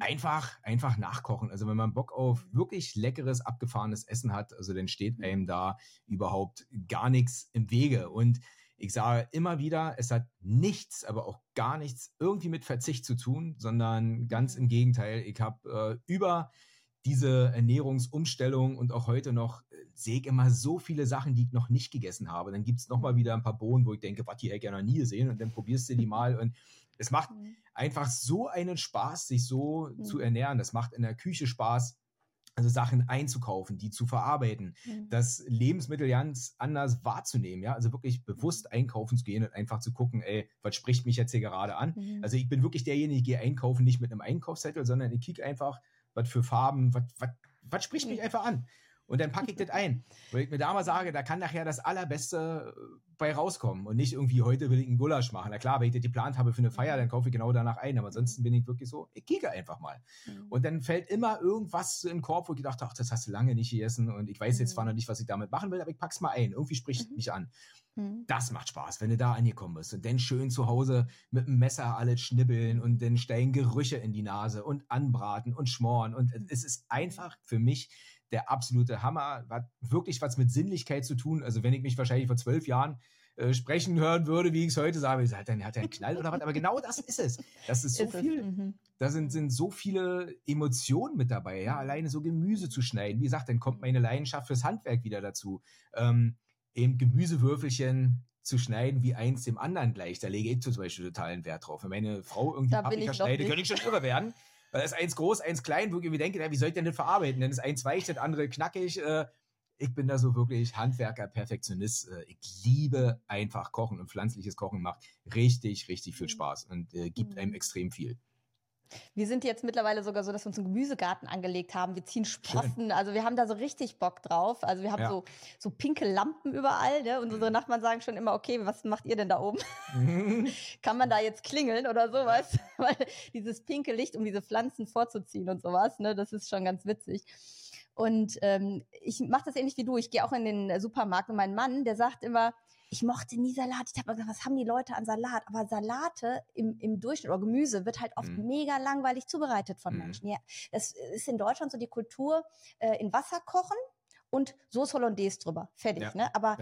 einfach nachkochen. Also wenn man Bock auf wirklich leckeres, abgefahrenes Essen hat, also dann steht einem da überhaupt gar nichts im Wege. Und ich sage immer wieder, es hat nichts, aber auch gar nichts irgendwie mit Verzicht zu tun, sondern ganz im Gegenteil. Ich habe über diese Ernährungsumstellung und auch heute noch sehe ich immer so viele Sachen, die ich noch nicht gegessen habe. Dann gibt es nochmal wieder ein paar Bohnen, wo ich denke, was, die hätte ich ja noch nie gesehen und dann probierst du die mal und es macht einfach so einen Spaß, sich so zu ernähren. Das macht in der Küche Spaß. Also Sachen einzukaufen, die zu verarbeiten, das Lebensmittel ganz anders wahrzunehmen, ja, also wirklich bewusst einkaufen zu gehen und einfach zu gucken, ey, was spricht mich jetzt hier gerade an? Also ich bin wirklich derjenige, ich gehe einkaufen nicht mit einem Einkaufszettel, sondern ich kicke einfach, was für Farben, was spricht mich einfach an? Und dann packe ich das ein. Weil ich mir da mal sage, da kann nachher das Allerbeste bei rauskommen und nicht irgendwie, heute will ich einen Gulasch machen. Na klar, wenn ich das geplant habe für eine Feier, dann kaufe ich genau danach ein. Aber ansonsten bin ich wirklich so, ich kicke einfach mal. Und dann fällt immer irgendwas in den Korb, wo ich gedacht habe, ach, das hast du lange nicht gegessen und ich weiß jetzt zwar noch nicht, was ich damit machen will, aber ich pack's mal ein. Irgendwie spricht mich an. Das macht Spaß, wenn du da angekommen bist und dann schön zu Hause mit dem Messer alles schnibbeln und dann steigen Gerüche in die Nase und anbraten und schmoren und es ist einfach für mich der absolute Hammer, hat wirklich was mit Sinnlichkeit zu tun. Also wenn ich mich wahrscheinlich vor 12 Jahren sprechen hören würde, wie ich es heute sage, hat er einen Knall oder was? Aber genau das ist es. Das ist so viel. Da sind so viele Emotionen mit dabei. Ja, alleine so Gemüse zu schneiden. Wie gesagt, dann kommt meine Leidenschaft fürs Handwerk wieder dazu. Eben Gemüsewürfelchen zu schneiden, wie eins dem anderen gleich. Da lege ich zum Beispiel totalen Wert drauf. Wenn meine Frau irgendwie Paprika schneidet, kann ich schon irre werden. Weil das ist eins groß, eins klein, wo ich mir denke, wie soll ich denn das verarbeiten? Dann ist eins weich, das andere knackig. Ich bin da so wirklich Handwerker, Perfektionist. Ich liebe einfach Kochen und pflanzliches Kochen macht richtig, richtig viel Spaß und gibt einem extrem viel. Wir sind jetzt mittlerweile sogar so, dass wir uns einen Gemüsegarten angelegt haben. Wir ziehen Sprossen. Also wir haben da so richtig Bock drauf. Also wir haben so pinke Lampen überall. Ne? Und unsere Nachbarn sagen schon immer, okay, was macht ihr denn da oben? Kann man da jetzt klingeln oder sowas? Weil dieses pinke Licht, um diese Pflanzen vorzuziehen und sowas, ne? Das ist schon ganz witzig. Und ich mache das ähnlich wie du. Ich gehe auch in den Supermarkt und mein Mann, der sagt immer, ich mochte nie Salat. Ich habe mal gesagt, was haben die Leute an Salat? Aber Salate im Durchschnitt oder Gemüse wird halt oft mega langweilig zubereitet von Menschen. Ja, das ist in Deutschland so die Kultur, in Wasser kochen und Sauce Hollandaise drüber. Fertig, ne? Aber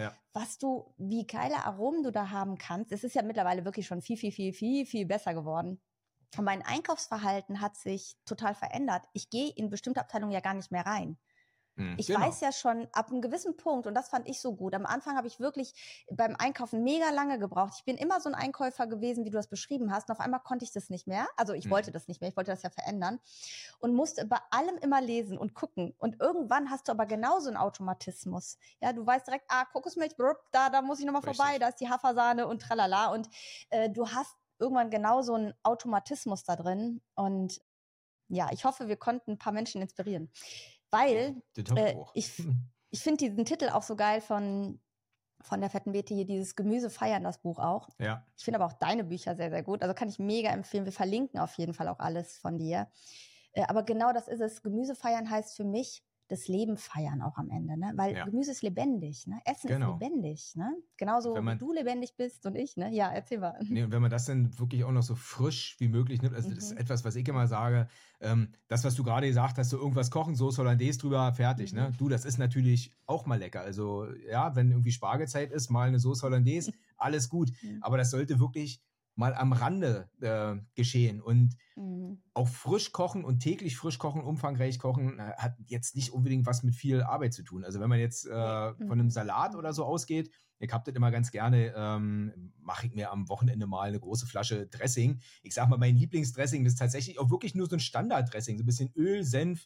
wie geile Aromen du da haben kannst, es ist ja mittlerweile wirklich schon viel, viel, viel, viel, viel besser geworden. Und mein Einkaufsverhalten hat sich total verändert. Ich gehe in bestimmte Abteilungen ja gar nicht mehr rein. Ich weiß ja schon ab einem gewissen Punkt, und das fand ich so gut. Am Anfang habe ich wirklich beim Einkaufen mega lange gebraucht. Ich bin immer so ein Einkäufer gewesen, wie du das beschrieben hast. Und auf einmal konnte ich das nicht mehr. Also ich wollte das nicht mehr. Ich wollte das ja verändern. Und musste bei allem immer lesen und gucken. Und irgendwann hast du aber genauso einen Automatismus. Ja, du weißt direkt, Kokosmilch, da muss ich nochmal vorbei. Da ist die Hafersahne und tralala. Und du hast irgendwann genauso einen Automatismus da drin. Und ja, ich hoffe, wir konnten ein paar Menschen inspirieren. Weil ich finde diesen Titel auch so geil von der fetten Beete hier, dieses Gemüse feiern, das Buch auch. Ja. Ich finde aber auch deine Bücher sehr, sehr gut. Also kann ich mega empfehlen. Wir verlinken auf jeden Fall auch alles von dir. Aber genau das ist es. Gemüse feiern heißt für mich das Leben feiern auch am Ende, ne? Weil Gemüse ist lebendig, ne? Essen ist lebendig, ne? Genauso wie du lebendig bist und ich, ne? Ja, erzähl mal. Nee, und wenn man das dann wirklich auch noch so frisch wie möglich nimmt, also das ist etwas, was ich immer sage, das, was du gerade gesagt hast, so irgendwas kochen, Soße Hollandaise drüber, fertig, ne? Du, das ist natürlich auch mal lecker. Also ja, wenn irgendwie Spargelzeit ist, mal eine Soße Hollandaise, alles gut. Aber das sollte wirklich mal am Rande geschehen. Und auch frisch kochen und täglich frisch kochen, umfangreich kochen, hat jetzt nicht unbedingt was mit viel Arbeit zu tun. Also wenn man jetzt von einem Salat oder so ausgeht, ich habe das immer ganz gerne, mache ich mir am Wochenende mal eine große Flasche Dressing. Ich sag mal, mein Lieblingsdressing ist tatsächlich auch wirklich nur so ein Standarddressing. So ein bisschen Öl, Senf,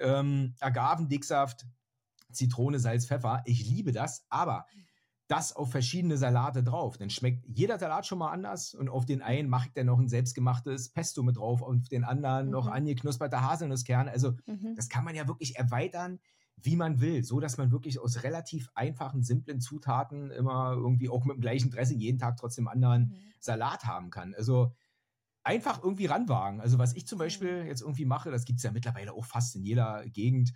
Agavendicksaft, Zitrone, Salz, Pfeffer. Ich liebe das, aber das auf verschiedene Salate drauf. Dann schmeckt jeder Salat schon mal anders und auf den einen mache ich dann noch ein selbstgemachtes Pesto mit drauf und auf den anderen noch angeknusperte Haselnusskerne. Also das kann man ja wirklich erweitern, wie man will, so dass man wirklich aus relativ einfachen, simplen Zutaten immer irgendwie auch mit dem gleichen Dressing jeden Tag trotzdem anderen Salat haben kann. Also einfach irgendwie ranwagen. Also was ich zum Beispiel jetzt irgendwie mache, das gibt es ja mittlerweile auch fast in jeder Gegend.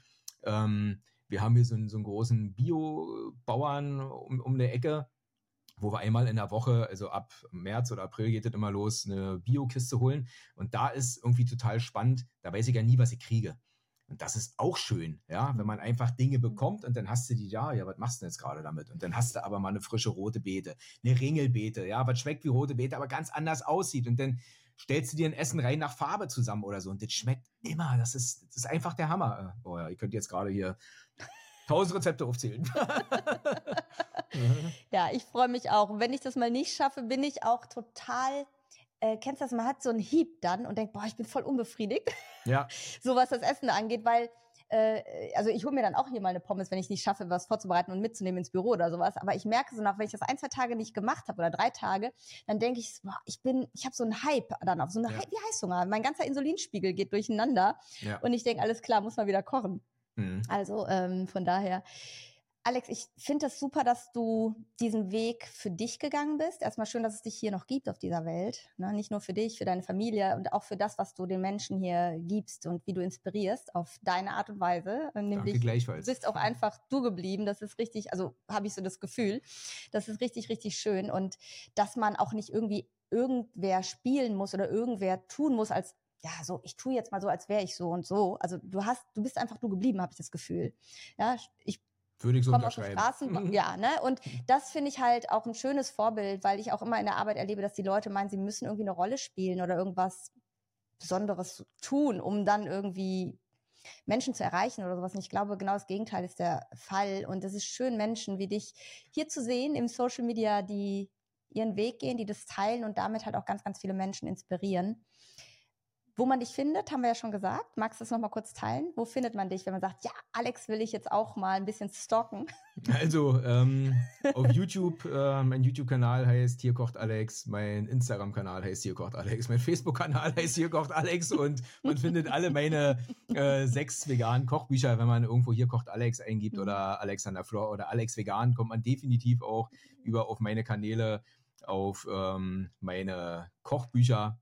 Wir haben hier so einen großen Bio-Bauern um eine Ecke, wo wir einmal in der Woche, also ab März oder April geht das immer los, eine Bio-Kiste holen. Und da ist irgendwie total spannend, da weiß ich ja nie, was ich kriege. Und das ist auch schön, ja, wenn man einfach Dinge bekommt und dann hast du die da, ja, was machst du denn jetzt gerade damit? Und dann hast du aber mal eine frische rote Beete, eine Ringelbeete, ja, was schmeckt wie rote Beete, aber ganz anders aussieht. Und dann stellst du dir ein Essen rein nach Farbe zusammen oder so und das schmeckt immer, das ist einfach der Hammer. Oh ja, ihr könnt jetzt gerade hier 1000 Rezepte aufzählen. Ja, ich freue mich auch. Und wenn ich das mal nicht schaffe, bin ich auch total, kennst du das, man hat so einen Hieb dann und denkt, boah, ich bin voll unbefriedigt. Ja. So was das Essen angeht, weil also ich hole mir dann auch hier mal eine Pommes, wenn ich nicht schaffe, was vorzubereiten und mitzunehmen ins Büro oder sowas. Aber ich merke so nach, wenn ich das 1, 2 Tage nicht gemacht habe oder 3 Tage, dann denke ich, boah, ich habe so einen Hype dann auf, so eine wie Heißhunger. Mein ganzer Insulinspiegel geht durcheinander und ich denke, alles klar, muss mal wieder kochen. Also von daher, Alex, ich finde das super, dass du diesen Weg für dich gegangen bist. Erstmal schön, dass es dich hier noch gibt auf dieser Welt. Ne? Nicht nur für dich, für deine Familie und auch für das, was du den Menschen hier gibst und wie du inspirierst auf deine Art und Weise. Nämlich, danke gleichfalls. Du bist auch einfach du geblieben. Das ist richtig, also habe ich so das Gefühl, das ist richtig, richtig schön. Und dass man auch nicht irgendwie irgendwer spielen muss oder irgendwer tun muss, als ja, so, ich tue jetzt mal so, als wäre ich so und so. Also du bist einfach du geblieben, habe ich das Gefühl. Ja, ich würde ich so komme aus den Straßen, ja, ne? Und das finde ich halt auch ein schönes Vorbild, weil ich auch immer in der Arbeit erlebe, dass die Leute meinen, sie müssen irgendwie eine Rolle spielen oder irgendwas Besonderes tun, um dann irgendwie Menschen zu erreichen oder sowas. Und ich glaube, genau das Gegenteil ist der Fall. Und es ist schön, Menschen wie dich hier zu sehen im Social Media, die ihren Weg gehen, die das teilen und damit halt auch ganz, ganz viele Menschen inspirieren. Wo man dich findet, haben wir ja schon gesagt. Magst du es noch mal kurz teilen? Wo findet man dich, wenn man sagt, ja, Alex will ich jetzt auch mal ein bisschen stalken? Also auf YouTube, mein YouTube-Kanal heißt Hier kocht Alex, mein Instagram-Kanal heißt Hier kocht Alex, mein Facebook-Kanal heißt Hier kocht Alex und man findet alle meine 6 veganen Kochbücher, wenn man irgendwo Hier kocht Alex eingibt oder Alexander Flor oder Alex Vegan, kommt man definitiv auch auf meine Kanäle, auf meine Kochbücher.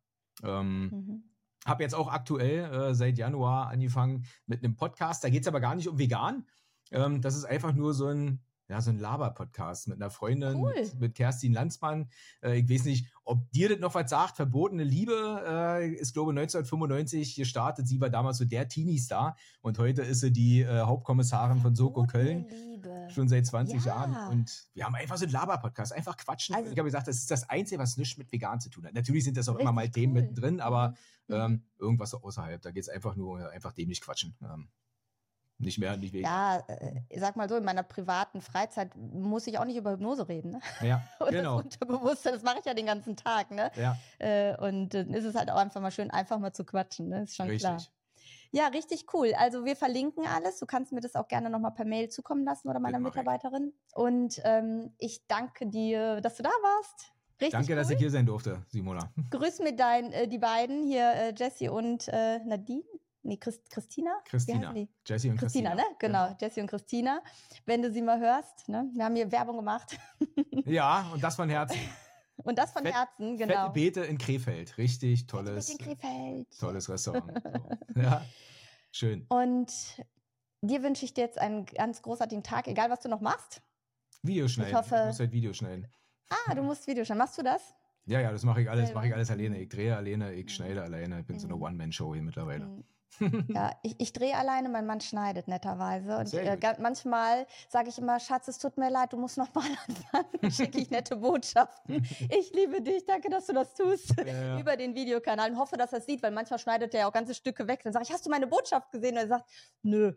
Habe jetzt auch aktuell seit Januar angefangen mit einem Podcast. Da geht es aber gar nicht um vegan. Das ist einfach nur so ein ja, so ein Laber-Podcast mit einer Freundin, Cool. mit Kerstin Landsmann. Ich weiß nicht, ob dir das noch was sagt. Verbotene Liebe ist, glaube ich, 1995 gestartet. Sie war damals so der Teenie-Star und heute ist sie die Hauptkommissarin von Soko Köln. Liebe. Schon seit 20 Ja. Jahren. Und wir haben einfach so einen Laber-Podcast, einfach quatschen. Also- ich habe gesagt, das ist das Einzige, was nichts mit vegan zu tun hat. Natürlich sind das auch immer mal Richtig Themen cool. mittendrin, aber Mhm. irgendwas so außerhalb. Da geht es einfach nur, einfach dämlich quatschen. Nicht mehr, nicht weniger. Ja, ich sag mal so, in meiner privaten Freizeit muss ich auch nicht über Hypnose reden. Ne? Ja, Und genau. das Unterbewusste, das mache ich ja den ganzen Tag. Ne? Ja, Und dann ist es halt auch einfach mal schön, einfach mal zu quatschen. Ne? Ist schon richtig. klar. Ja, richtig cool. Also wir verlinken alles. Du kannst mir das auch gerne nochmal per Mail zukommen lassen oder meiner Das mach ich. Mitarbeiterin. Und ich danke dir, dass du da warst. Richtig Danke, cool. dass ich hier sein durfte, Simona. Grüß mir die beiden hier, Jessie und Nadine. Nee, Christina? Wie Christina. heißen die? Jessie und Christina, ne? Genau, Jessie und Christina. Wenn du sie mal hörst, ne? Wir haben hier Werbung gemacht. Ja, und das von Herzen. Und das von Fett- Herzen, Fette genau. Beete in Krefeld. Richtig tolles, Mit in Krefeld. tolles Restaurant. So. Ja, schön. Und dir wünsche ich dir jetzt einen ganz großartigen Tag, egal was du noch machst. Video schneiden. hoffe- Ich muss halt Video schneiden. Ah, du musst Videos schneiden. Machst du das? Ja, das mache ich alles, Selber? alleine. Ich drehe alleine, ich schneide alleine. Ich bin so eine One-Man-Show hier mittlerweile. Ja, ich drehe alleine, mein Mann schneidet netterweise. Und Sehr gut. manchmal sage ich immer, Schatz, es tut mir leid, du musst noch mal anfangen. Schicke ich nette Botschaften. Ich liebe dich, danke, dass du das tust. Ja. Über den Videokanal und hoffe, dass er es sieht, weil manchmal schneidet er ja auch ganze Stücke weg. Dann sage ich, hast du meine Botschaft gesehen? Und er sagt, nö.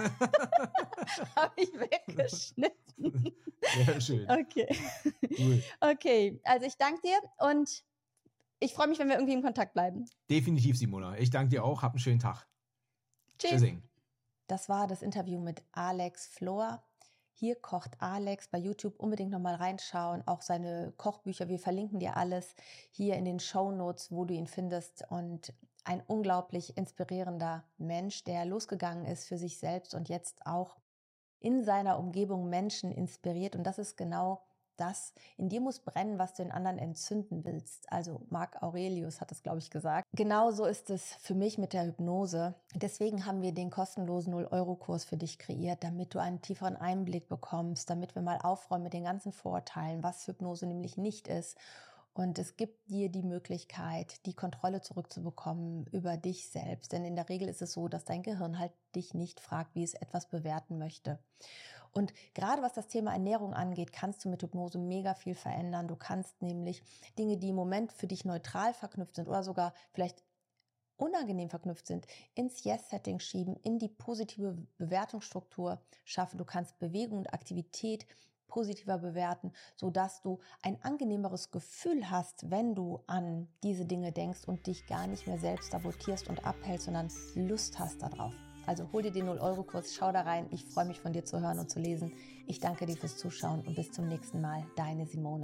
Habe ich weggeschnitten. Ja, schön. Okay. Cool. Okay, also ich danke dir und ich freue mich, wenn wir irgendwie in Kontakt bleiben. Definitiv, Simona. Ich danke dir auch. Hab einen schönen Tag. Tschüss. Tschüssing. Das war das Interview mit Alex Flor. Hier kocht Alex bei YouTube. Unbedingt nochmal reinschauen. Auch seine Kochbücher. Wir verlinken dir alles hier in den Shownotes, wo du ihn findest. Und ein unglaublich inspirierender Mensch, der losgegangen ist für sich selbst und jetzt auch in seiner Umgebung Menschen inspiriert. Und das ist genau das. In dir muss brennen, was du in anderen entzünden willst. Also Marc Aurelius hat es, glaube ich, gesagt. Genauso ist es für mich mit der Hypnose. Deswegen haben wir den kostenlosen 0-Euro-Kurs für dich kreiert, damit du einen tieferen Einblick bekommst, damit wir mal aufräumen mit den ganzen Vorteilen, was Hypnose nämlich nicht ist. Und es gibt dir die Möglichkeit, die Kontrolle zurückzubekommen über dich selbst. Denn in der Regel ist es so, dass dein Gehirn halt dich nicht fragt, wie es etwas bewerten möchte. Und gerade was das Thema Ernährung angeht, kannst du mit Hypnose mega viel verändern. Du kannst nämlich Dinge, die im Moment für dich neutral verknüpft sind oder sogar vielleicht unangenehm verknüpft sind, ins Yes-Setting schieben, in die positive Bewertungsstruktur schaffen. Du kannst Bewegung und Aktivität positiver bewerten, sodass du ein angenehmeres Gefühl hast, wenn du an diese Dinge denkst und dich gar nicht mehr selbst sabotierst und abhältst, sondern Lust hast darauf. Also hol dir den 0-Euro-Kurs, schau da rein. Ich freue mich, von dir zu hören und zu lesen. Ich danke dir fürs Zuschauen und bis zum nächsten Mal. Deine Simone.